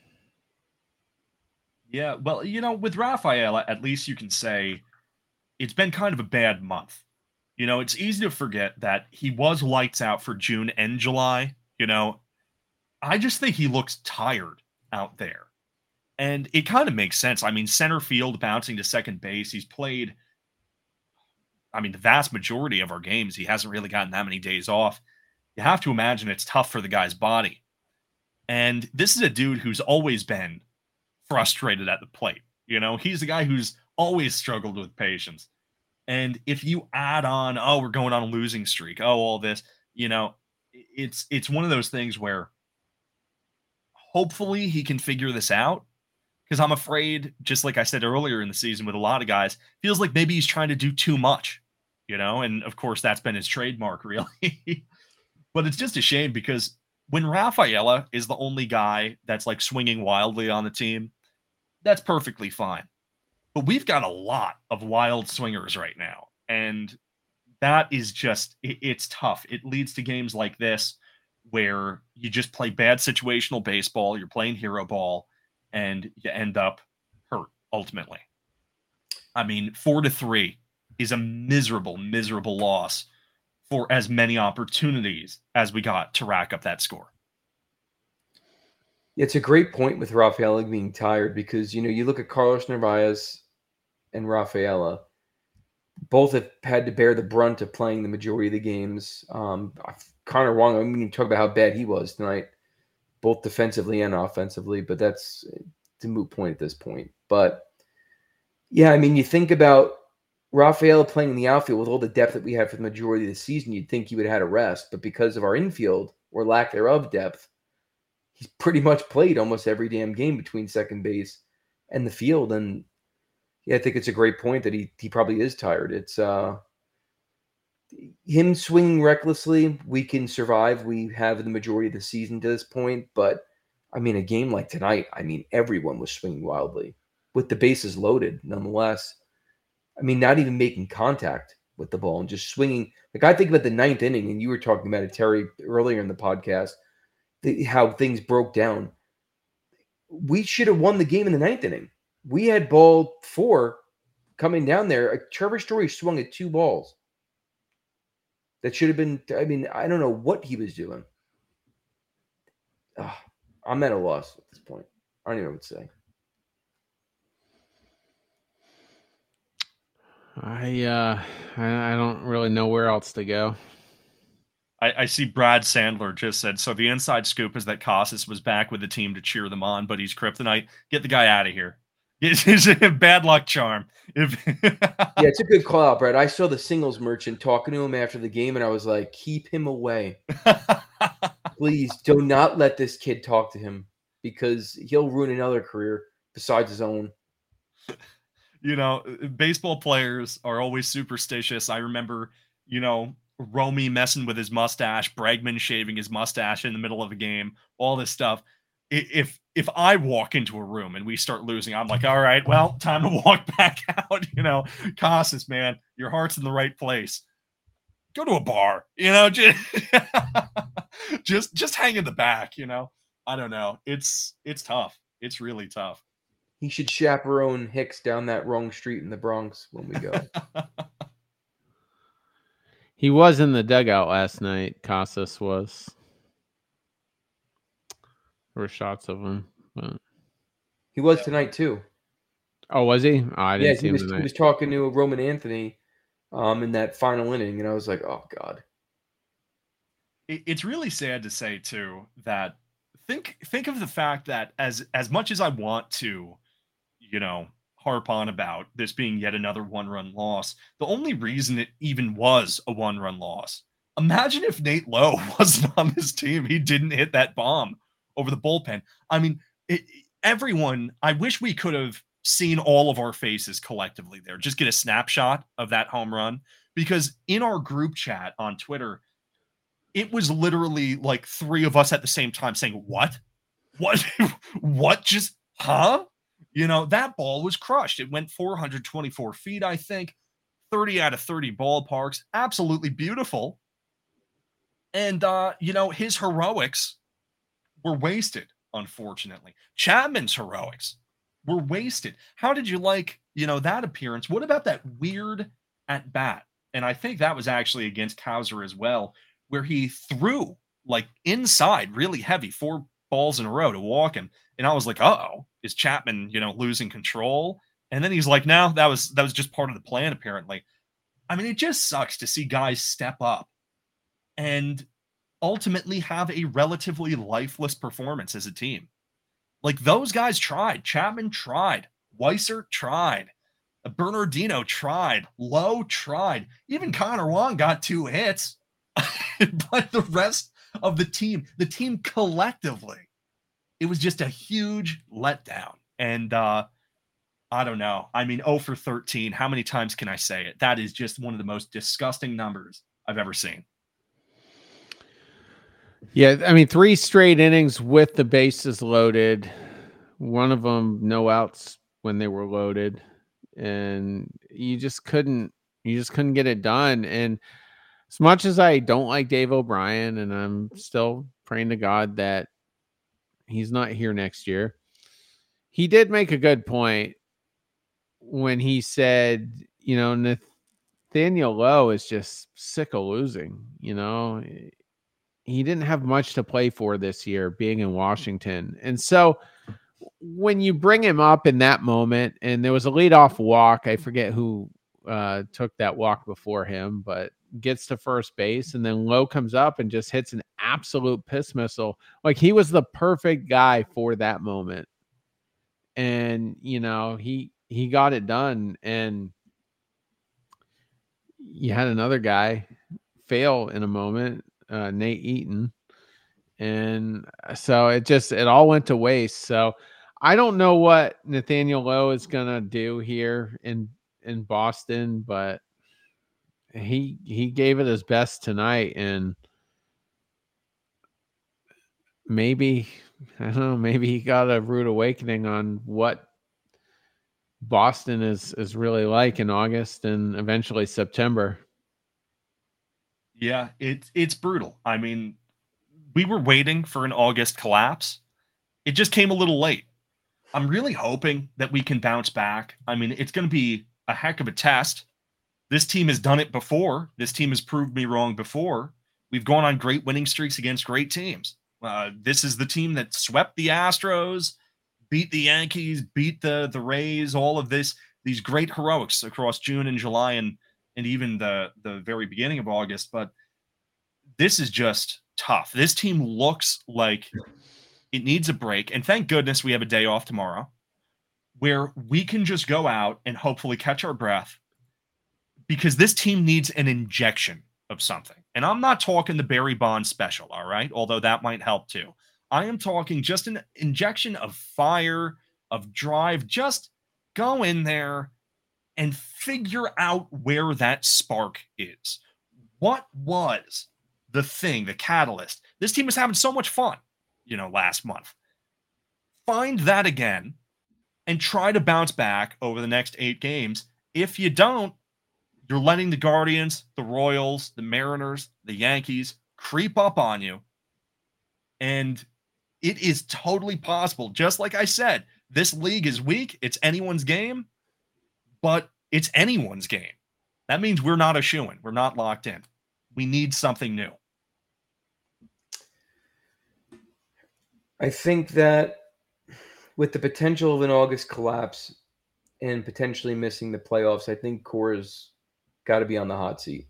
Yeah, well, with Rafaela, at least you can say it's been kind of a bad month. It's easy to forget that he was lights out for June and July. I just think he looks tired out there. And it kind of makes sense. I mean, center field bouncing to second base. He's played, the vast majority of our games. He hasn't really gotten that many days off. You have to imagine it's tough for the guy's body. And this is a dude who's always been frustrated at the plate. He's the guy who's always struggled with patience. And if you add on, we're going on a losing streak, all this, it's one of those things where hopefully he can figure this out. Because I'm afraid, just like I said earlier in the season with a lot of guys, feels like maybe he's trying to do too much, and of course that's been his trademark, really. But it's just a shame because when Rafaela is the only guy that's like swinging wildly on the team, that's perfectly fine. But we've got a lot of wild swingers right now. And that is just, it's tough. It leads to games like this where you just play bad situational baseball, you're playing hero ball, and you end up hurt ultimately. 4-3 is a miserable, miserable loss for as many opportunities as we got to rack up that score. It's a great point with Rafaela being tired because, you look at Carlos Narvaez and Rafaela, both have had to bear the brunt of playing the majority of the games. Connor Wong, I'm going to talk about how bad he was tonight, both defensively and offensively, but that's a moot point at this point. But, yeah, you think about Rafaela playing in the outfield with all the depth that we had for the majority of the season, you'd think he would have had a rest. But because of our infield or lack thereof depth, he's pretty much played almost every damn game between second base and the field. And yeah, I think it's a great point that he probably is tired. It's him swinging recklessly. We can survive. We have the majority of the season to this point, but I mean, a game like tonight, I mean, everyone was swinging wildly with the bases loaded. Nonetheless, I mean, not even making contact with the ball and just swinging. Like, I think about the ninth inning, and you were talking about it, Terry, earlier in the podcast, how things broke down. We should have won the game in the ninth inning. We had ball 4 coming down there. Trevor Story swung at 2 balls. That should have been, I mean, I don't know what he was doing. I'm at a loss at this point. I don't even know what to say. I don't really know where else to go. I see Brad Sandler just said, so the inside scoop is that Casas was back with the team to cheer them on, but he's kryptonite. Get the guy out of here. It's a bad luck charm. Yeah, it's a good call out, Brad. I saw the singles merchant talking to him after the game, and I was like, keep him away. Please do not let this kid talk to him because he'll ruin another career besides his own. You know, baseball players are always superstitious. I remember, you know, Romy messing with his mustache, Bregman shaving his mustache in the middle of a game, all this stuff. If I walk into a room and we start losing, I'm like, all right, well, time to walk back out. You know, Casas, man, your heart's in the right place. Go to a bar, you know, just hang in the back, you know. I don't know. It's tough. It's really tough. He should chaperone Hicks down that wrong street in the Bronx when we go. He was in the dugout last night. Casas was. There were shots of him. But... He was tonight too. Oh, was he? Oh, I didn't see him tonight. He was talking to Roman Anthony in that final inning, and I was like, oh, God. It's really sad to say, too, that think of the fact that as much as I want to, you know, harp on about this being yet another one-run loss, the only reason it even was a one-run loss, imagine if Nate Lowe wasn't on this team. He didn't hit that bomb over the bullpen. I mean, everyone, I wish we could have seen all of our faces collectively there. Just get a snapshot of that home run, because in our group chat on Twitter, it was literally like 3 of us at the same time saying, what just, huh? You know, that ball was crushed. It went 424 feet, I think, 30 out of 30 ballparks. Absolutely beautiful. And, you know, his heroics were wasted, unfortunately. Chapman's heroics were wasted. How did you like, you know, that appearance? What about that weird at bat? And I think that was actually against Cowser as well, where he threw like inside really heavy 4 balls in a row to walk him. And I was like, uh-oh, is Chapman, you know, losing control? And then he's like, no, that was just part of the plan, apparently. I mean, it just sucks to see guys step up and ultimately have a relatively lifeless performance as a team. Like, those guys tried. Chapman tried. Weiser tried. Bernardino tried. Lowe tried. Even Connor Wong got 2 hits. But the rest of the team collectively, it was just a huge letdown. And I don't know. I mean, 0 for 13. How many times can I say it? That is just one of the most disgusting numbers I've ever seen. Yeah, I mean, 3 straight innings with the bases loaded. One of them no outs when they were loaded, and you just couldn't get it done. And as much as I don't like Dave O'Brien, and I'm still praying to God that he's not here next year, he did make a good point when he said, you know, Nathaniel Lowe is just sick of losing. You know, he didn't have much to play for this year being in Washington. And so when you bring him up in that moment, and there was a leadoff walk, I forget who took that walk before him, but gets to first base, and then Lowe comes up and just hits an absolute piss missile. Like, he was the perfect guy for that moment. And, you know, he got it done. And you had another guy fail in a moment, Nate Eaton. And so it all went to waste. So I don't know what Nathaniel Lowe is going to do here in Boston, but he gave it his best tonight, and maybe, I don't know, maybe he got a rude awakening on what Boston is really like in August and eventually September. Yeah, it's brutal. I mean, we were waiting for an August collapse. It just came a little late. I'm really hoping that we can bounce back. I mean, it's going to be a heck of a test. This team has done it before. This team has proved me wrong before. We've gone on great winning streaks against great teams. This is the team that swept the Astros, beat the Yankees, beat the Rays, all of these great heroics across June and July and even the very beginning of August. But this is just tough. This team looks like it needs a break. And thank goodness we have a day off tomorrow where we can just go out and hopefully catch our breath, because this team needs an injection of something. And I'm not talking the Barry Bonds special, all right? Although that might help too. I am talking just an injection of fire, of drive. Just go in there and figure out where that spark is. What was the thing, the catalyst? This team was having so much fun, last month. Find that again and try to bounce back over the next 8 games. If you don't, you're letting the Guardians, the Royals, the Mariners, the Yankees creep up on you. And it is totally possible. Just like I said, this league is weak. It's anyone's game, but it's anyone's game. That means we're not a shoo-in. We're not locked in. We need something new. I think that with the potential of an August collapse and potentially missing the playoffs, I think Cora's got to be on the hot seat.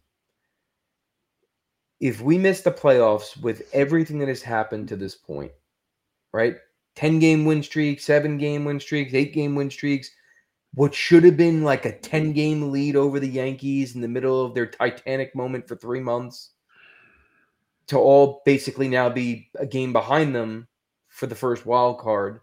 If we miss the playoffs with everything that has happened to this point, right? 10-game win streaks, 7-game win streaks, 8-game win streaks, what should have been like a 10-game lead over the Yankees in the middle of their Titanic moment for 3 months, to all basically now be a game behind them for the first wild card.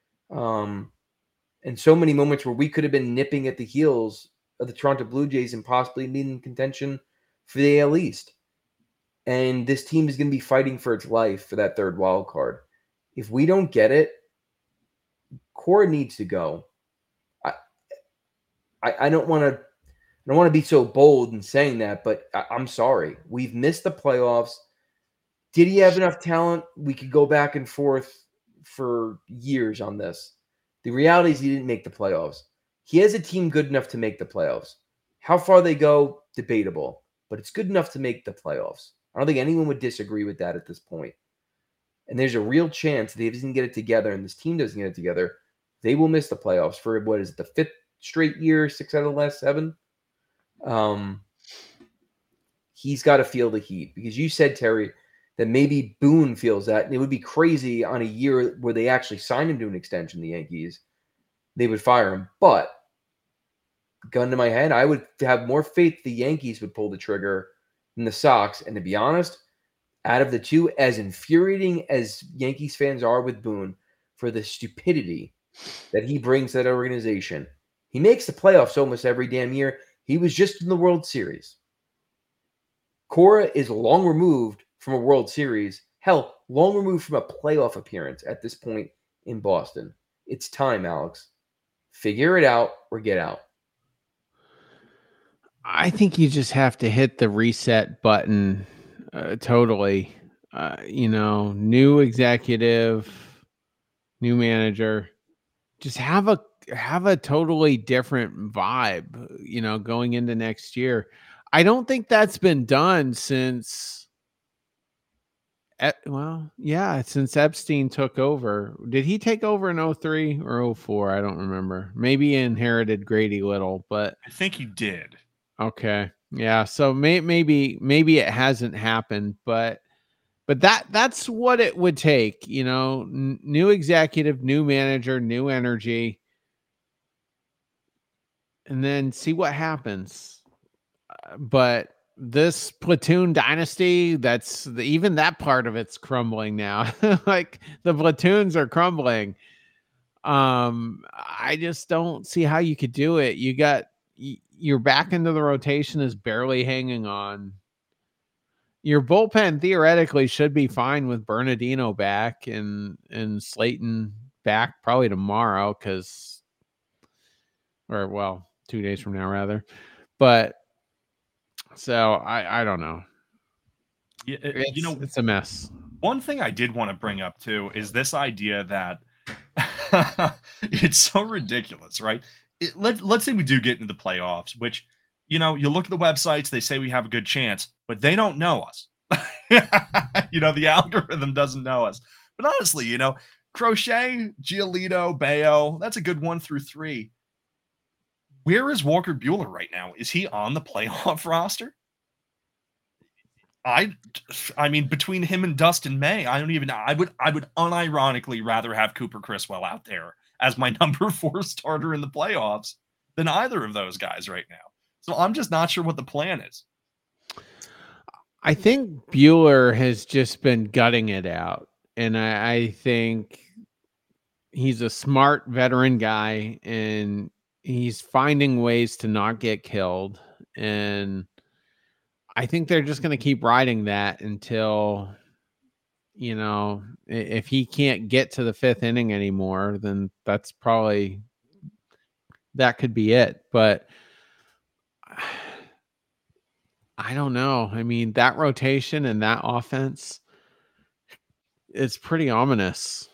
And so many moments where we could have been nipping at the heels of the Toronto Blue Jays and possibly being in contention for the AL East. And this team is going to be fighting for its life for that third wild card. If we don't get it, Cora needs to go. I don't want to be so bold in saying that, but I'm sorry. We've missed the playoffs. Did he have enough talent? We could go back and forth for years on this. The reality is he didn't make the playoffs. He has a team good enough to make the playoffs. How far they go, debatable, but it's good enough to make the playoffs. I don't think anyone would disagree with that at this point. And there's a real chance that if he doesn't get it together and this team doesn't get it together, they will miss the playoffs for, what is it, the 5th straight year, 6 out of the last 7? He's got to feel the heat, because you said, Terry, that maybe Boone feels that, and it would be crazy on a year where they actually signed him to an extension, the Yankees, they would fire him. But gun to my head, I would have more faith the Yankees would pull the trigger than the Sox. And to be honest, out of the two, as infuriating as Yankees fans are with Boone for the stupidity that he brings to that organization, he makes the playoffs almost every damn year. He was just in the World Series. Cora is long removed from a World Series. Hell, long removed from a playoff appearance at this point in Boston. It's time, Alex. Figure it out or get out. I think you just have to hit the reset button totally. New executive, new manager. Just have a totally different vibe, going into next year. I don't think that's been done since since Epstein took over. Did he take over in 03 or 04? I don't remember. Maybe he inherited Grady Little, but I think he did. Okay. Yeah. So maybe it hasn't happened, but that's what it would take, new executive, new manager, new energy, and then see what happens. But this platoon dynasty, even that part of it's crumbling now. Like the platoons are crumbling. I just don't see how you could do it. You're back into the rotation is barely hanging on. Your bullpen theoretically should be fine with Bernardino back and Slayton back probably tomorrow 2 days from now rather. But so I don't know. Yeah, it's a mess. One thing I did want to bring up too is this idea that it's so ridiculous, right? Let's say we do get into the playoffs, which, you look at the websites, they say we have a good chance, but they don't know us. The algorithm doesn't know us. But honestly, Crochet, Giolito, Bayo, that's a good 1 through 3. Where is Walker Buehler right now? Is he on the playoff roster? I mean, between him and Dustin May, I would unironically rather have Cooper Criswell out there as my number 4 starter in the playoffs than either of those guys right now. So I'm just not sure what the plan is. I think Buehler has just been gutting it out. And I think he's a smart veteran guy and he's finding ways to not get killed. And I think they're just going to keep riding that until, if he can't get to the 5th inning anymore, then that could be it. But I don't know. I mean, that rotation and that offense, it's pretty ominous.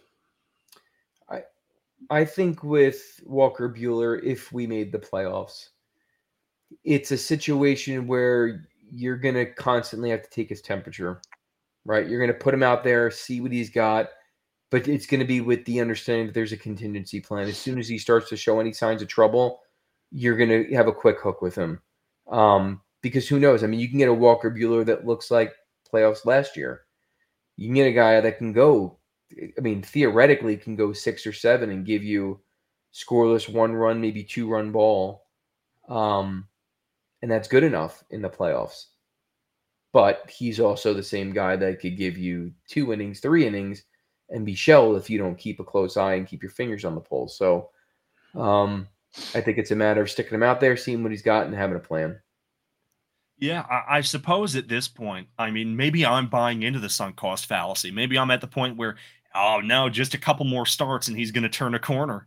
I think with Walker Buehler, if we made the playoffs, it's a situation where you're going to constantly have to take his temperature, right? You're going to put him out there, see what he's got, but it's going to be with the understanding that there's a contingency plan. As soon as he starts to show any signs of trouble, you're going to have a quick hook with him. Because who knows? I mean, you can get a Walker Buehler that looks like playoffs last year. You can get a guy that can go, theoretically can go 6 or 7 and give you scoreless 1-run, maybe 2-run ball. And that's good enough in the playoffs. But he's also the same guy that could give you 2 innings, 3 innings, and be shelled if you don't keep a close eye and keep your fingers on the pulse. So I think it's a matter of sticking him out there, seeing what he's got, and having a plan. Yeah, I suppose at this point, maybe I'm buying into the sunk cost fallacy. Maybe I'm at the point where, oh no, just a couple more starts and he's going to turn a corner.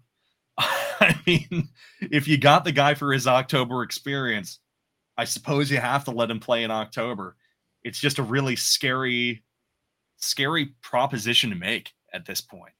If you got the guy for his October experience, I suppose you have to let him play in October. It's just a really scary proposition to make at this point.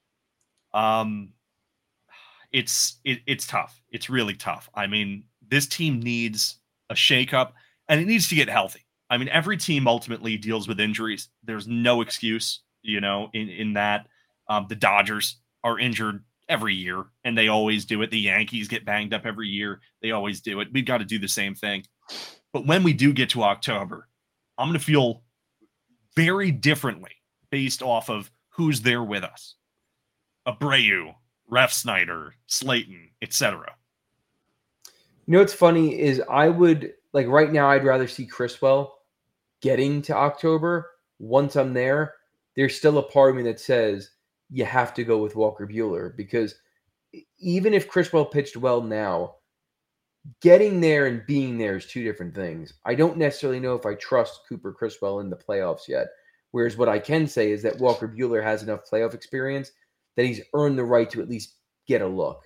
It's tough. It's really tough. This team needs a shakeup. And it needs to get healthy. Every team ultimately deals with injuries. There's no excuse, in that. The Dodgers are injured every year, and they always do it. The Yankees get banged up every year. They always do it. We've got to do the same thing. But when we do get to October, I'm going to feel very differently based off of who's there with us. Abreu, Refsnyder, Slayton, etc. What's funny is right now, I'd rather see Criswell getting to October. Once I'm there, there's still a part of me that says you have to go with Walker Buehler, because even if Criswell pitched well now, getting there and being there is 2 different things. I don't necessarily know if I trust Cooper Criswell in the playoffs yet. Whereas what I can say is that Walker Buehler has enough playoff experience that he's earned the right to at least get a look.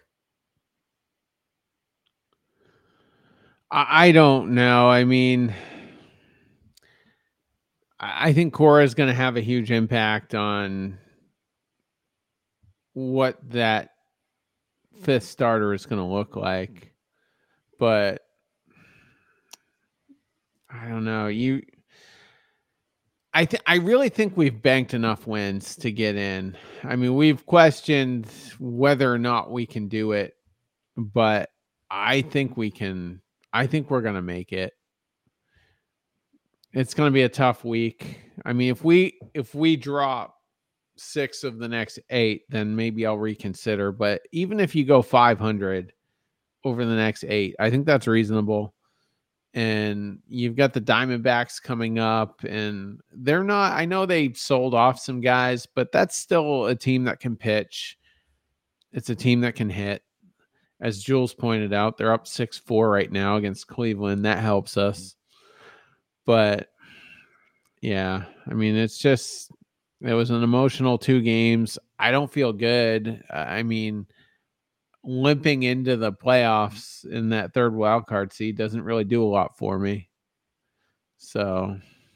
I don't know. I think Cora is going to have a huge impact on what that 5th starter is going to look like. But I don't know. I really think we've banked enough wins to get in. We've questioned whether or not we can do it, but I think we can. I think we're going to make it. It's going to be a tough week. If we drop 6 of the next 8, then maybe I'll reconsider. But even if you go 500 over the next 8, I think that's reasonable. And you've got the Diamondbacks coming up, and they're not, I know they sold off some guys, but that's still a team that can pitch. It's a team that can hit. As Jules pointed out, they're up 6-4 right now against Cleveland. That helps us. But yeah, I mean, it was an emotional 2 games. I don't feel good. I mean, limping into the playoffs in that third wild card seed doesn't really do a lot for me. So,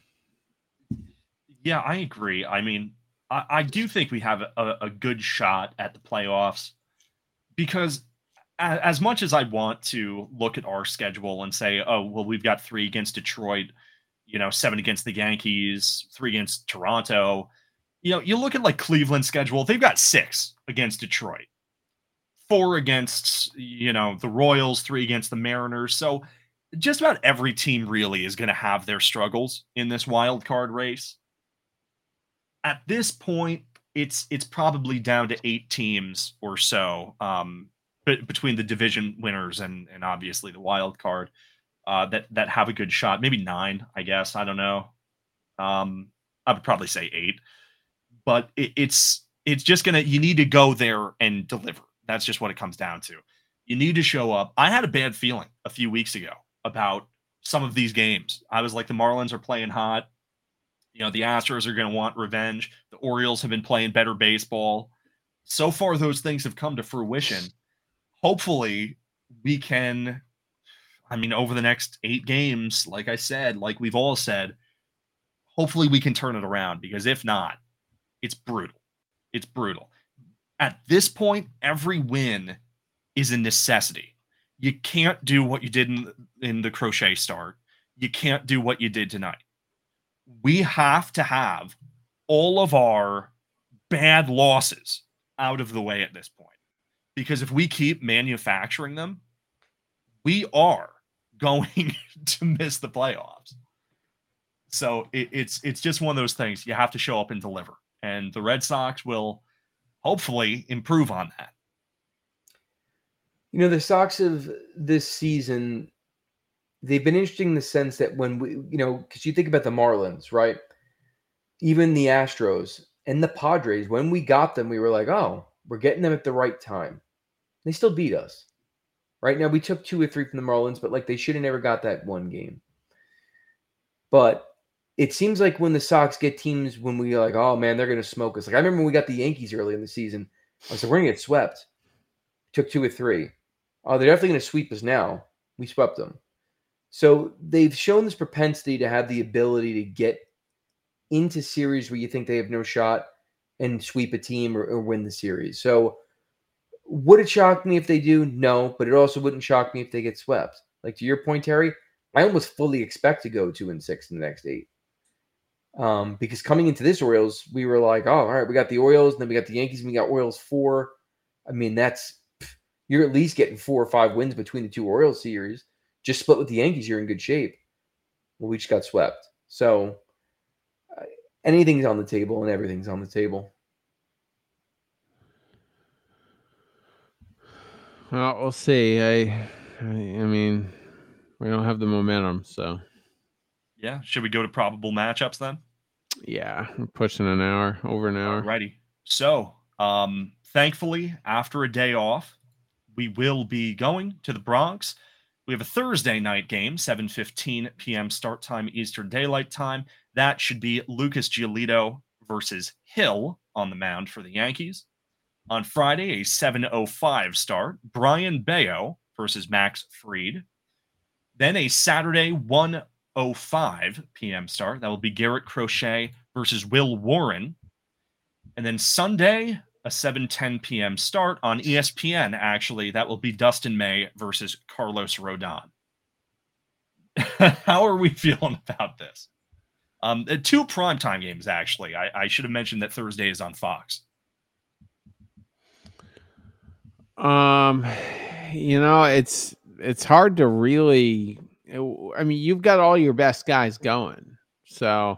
yeah, I agree. I mean, I do think we have a good shot at the playoffs because as much as I want to look at our schedule and say, oh, well, we've got 3 against Detroit, 7 against the Yankees, 3 against Toronto. You look at like Cleveland's schedule, they've got 6 against Detroit, 4 against, the Royals, 3 against the Mariners. So just about every team really is going to have their struggles in this wild card race. At this point, it's probably down to 8 teams or so between the division winners and obviously the wild card that have a good shot. Maybe 9, I guess. I don't know. I would probably say 8. But it's just you need to go there and deliver. That's just what it comes down to. You need to show up. I had a bad feeling a few weeks ago about some of these games. I was like, the Marlins are playing hot. The Astros are going to want revenge. The Orioles have been playing better baseball. So far, those things have come to fruition. Hopefully, we can, over the next 8 games, like I said, like we've all said, hopefully we can turn it around, because if not, it's brutal. It's brutal. At this point, every win is a necessity. You can't do what you did in the Crochet start. You can't do what you did tonight. We have to have all of our bad losses out of the way at this point. Because if we keep manufacturing them, we are going to miss the playoffs. So it's just one of those things. You have to show up and deliver. And the Red Sox will hopefully improve on that. The Sox of this season, they've been interesting in the sense that when we, because you think about the Marlins, right? Even the Astros and the Padres, when we got them, we were like, oh, we're getting them at the right time. They still beat us. Right now, we took 2 or 3 from the Marlins, but like they should have never got that one game. But it seems like when the Sox get teams, when we are like, oh man, they're going to smoke us. Like I remember when we got the Yankees early in the season, I was like, we're going to get swept. Took 2 or 3. Oh, they're definitely going to sweep us now. We swept them. So they've shown this propensity to have the ability to get into series where you think they have no shot and sweep a team or win the series. So would it shock me if they do? No, but it also wouldn't shock me if they get swept. Like to your point, Terry, I almost fully expect to go 2-6 in the next 8. Because coming into this Orioles, we were like, oh, all right, we got the Orioles, and then we got the Yankees, and we got Orioles 4. I mean, you're at least getting 4 or 5 wins between the 2 Orioles series. Just split with the Yankees, you're in good shape. Well, we just got swept. So anything's on the table, and everything's on the table. Well, we'll see. I mean, we don't have the momentum, so. Yeah. Should we go to probable matchups then? Yeah, we're pushing over an hour. Alrighty. So, thankfully, after a day off, we will be going to the Bronx. We have a Thursday night game, 7:15 p.m. start time, Eastern Daylight Time. That should be Lucas Giolito versus Hill on the mound for the Yankees. On Friday, a 7:05 start, Brian Bayo versus Max Fried. Then a Saturday 1:05 p.m. start. That will be Garrett Crochet versus Will Warren. And then Sunday, a 7:10 p.m. start on ESPN, actually. That will be Dustin May versus Carlos Rodon. How are we feeling about this? 2 primetime games, actually. I should have mentioned that Thursday is on Fox. It's hard to really. I mean, you've got all your best guys going, so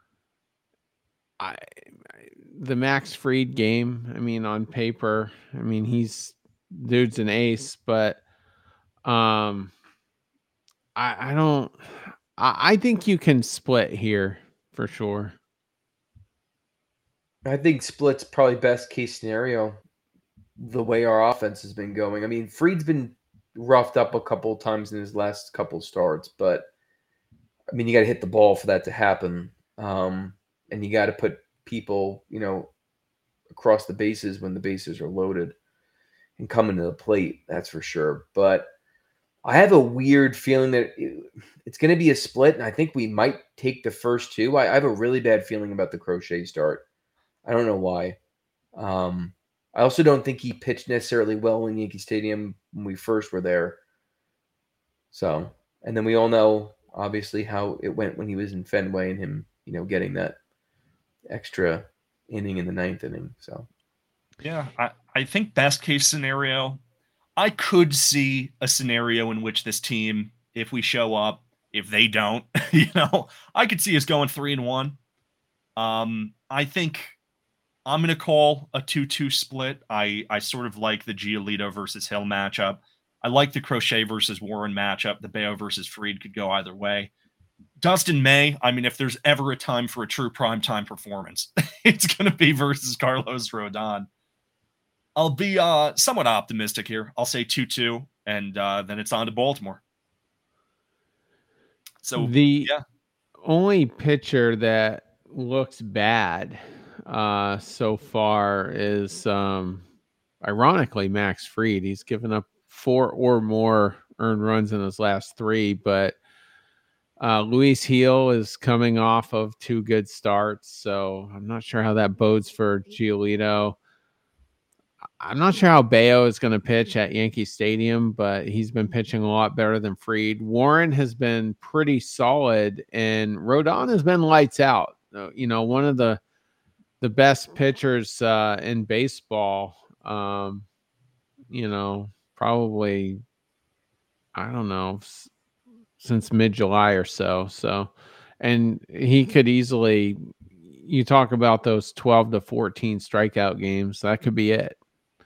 the Max Fried game. I mean, on paper, I mean dude's an ace, but I don't. I think you can split here for sure. I think split's probably best case scenario. The way our offense has been going. I mean, Freed's been roughed up a couple of times in his last couple of starts, but I mean, you got to hit the ball for that to happen, and you got to put people, across the bases when the bases are loaded and coming to the plate. That's for sure. But I have a weird feeling that it's going to be a split, and I think we might take the first two. I have a really bad feeling about the Crochet start. I don't know why. I also don't think he pitched necessarily well in Yankee Stadium when we first were there. So, and then we all know, obviously, how it went when he was in Fenway and him, getting that extra inning in the 9th inning. So, yeah, I think best case scenario, I could see a scenario in which this team, if we show up, if they don't, I could see us going 3-1. I think I'm going to call a 2-2 split. I sort of like the Giolito versus Hill matchup. I like the Crochet versus Warren matchup. The Bayo versus Fried could go either way. Dustin May, I mean, if there's ever a time for a true primetime performance, it's going to be versus Carlos Rodon. I'll be somewhat optimistic here. I'll say 2-2, and then it's on to Baltimore. So the only pitcher that looks bad so far is ironically Max Fried. He's given up 4 or more earned runs in his last 3, but Luis Gil is coming off of 2 good starts, so I'm not sure how that bodes for Giolito. I'm not sure how Bayo is going to pitch at Yankee Stadium, but he's been pitching a lot better than Fried. Warren has been pretty solid, and Rodon has been lights out. One of the best pitchers in baseball. Probably, I don't know, since mid-July or so. So, and he could easily, you talk about those 12 to 14 strikeout games, that could be it.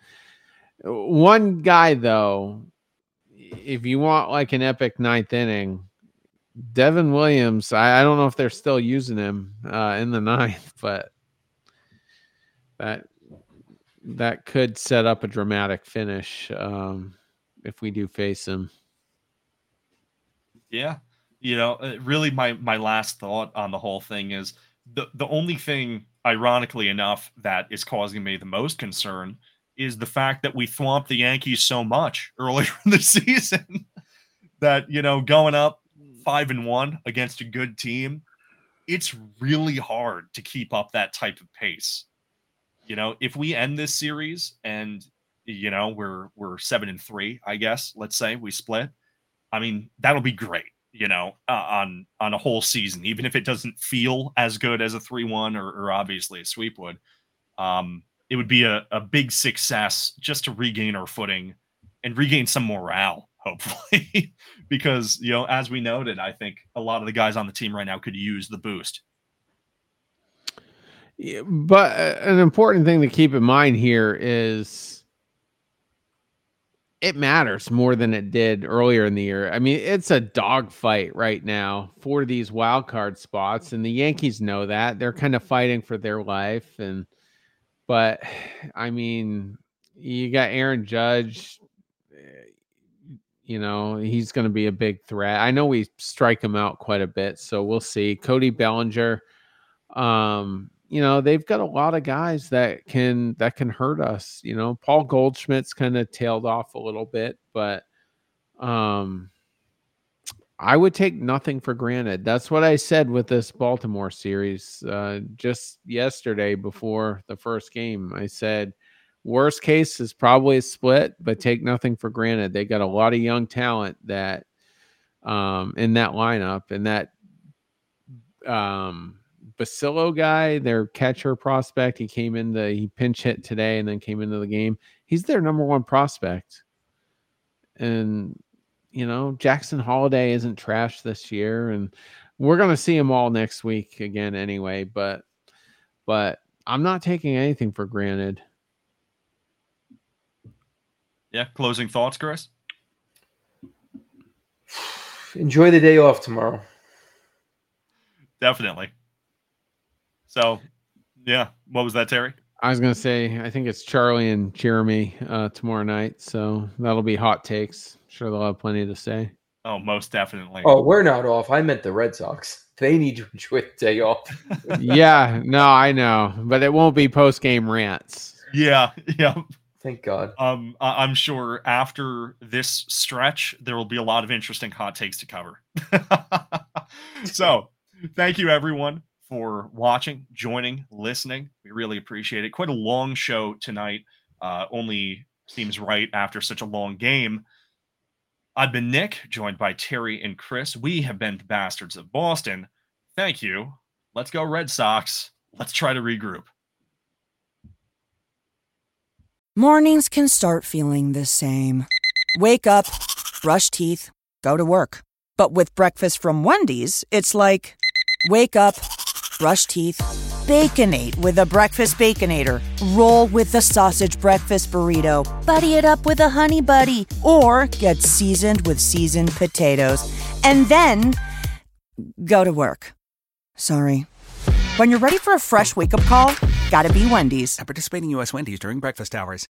One guy, though, if you want like an epic 9th inning, Devin Williams, I don't know if they're still using him in the 9th, but that could set up a dramatic finish if we do face him. Yeah. Really my last thought on the whole thing is the only thing, ironically enough, that is causing me the most concern is the fact that we thwomped the Yankees so much earlier in the season that, going up 5-1 against a good team, it's really hard to keep up that type of pace. If we end this series and, we're 7-3, I guess, let's say we split, I mean, that'll be great, on a whole season, even if it doesn't feel as good as a 3-1 or obviously a sweep would. It would be a big success just to regain our footing and regain some morale, hopefully, because, as we noted, I think a lot of the guys on the team right now could use the boost. Yeah, but an important thing to keep in mind here is it matters more than it did earlier in the year. I mean, it's a dogfight right now for these wild card spots, and the Yankees know that. They're kind of fighting for their life, but I mean, you got Aaron Judge. He's going to be a big threat. I know we strike him out quite a bit, so we'll see. Cody Bellinger. They've got a lot of guys that can hurt us. Paul Goldschmidt's kind of tailed off a little bit, but I would take nothing for granted. That's what I said with this Baltimore series just yesterday before the first game. I said, worst case is probably a split, but take nothing for granted. They got a lot of young talent that in that lineup, and that Basillo guy, their catcher prospect, he pinch hit today and then came into the game. He's their number 1 prospect. And Jackson Holiday isn't trash this year, and we're going to see him all next week again anyway, but I'm not taking anything for granted. Yeah. Closing thoughts, Chris? Enjoy the day off tomorrow. Definitely. So, yeah. What was that, Terry? I was going to say, I think it's Charlie and Jeremy tomorrow night. So that'll be hot takes. I'm sure they'll have plenty to say. Oh, most definitely. Oh, we're not off. I meant the Red Sox. They need to enjoy the day off. Yeah, no, I know. But it won't be post-game rants. Yeah. Thank God. I'm sure after this stretch, there will be a lot of interesting hot takes to cover. So, thank you, everyone, for watching, joining, listening. We really appreciate it. Quite a long show tonight. Only seems right after such a long game. I've been Nick, joined by Terry and Chris. We have been the Bastards of Boston. Thank you. Let's go Red Sox. Let's try to regroup. Mornings can start feeling the same. Wake up, brush teeth, go to work. But with breakfast from Wendy's, it's like, wake up, brush teeth, Baconate with a Breakfast Baconator. Roll with the Sausage Breakfast Burrito. Buddy it up with a Honey Buddy. Or get seasoned with seasoned potatoes. And then go to work. Sorry. When you're ready for a fresh wake-up call, gotta be Wendy's. At participating U.S. Wendy's during breakfast hours.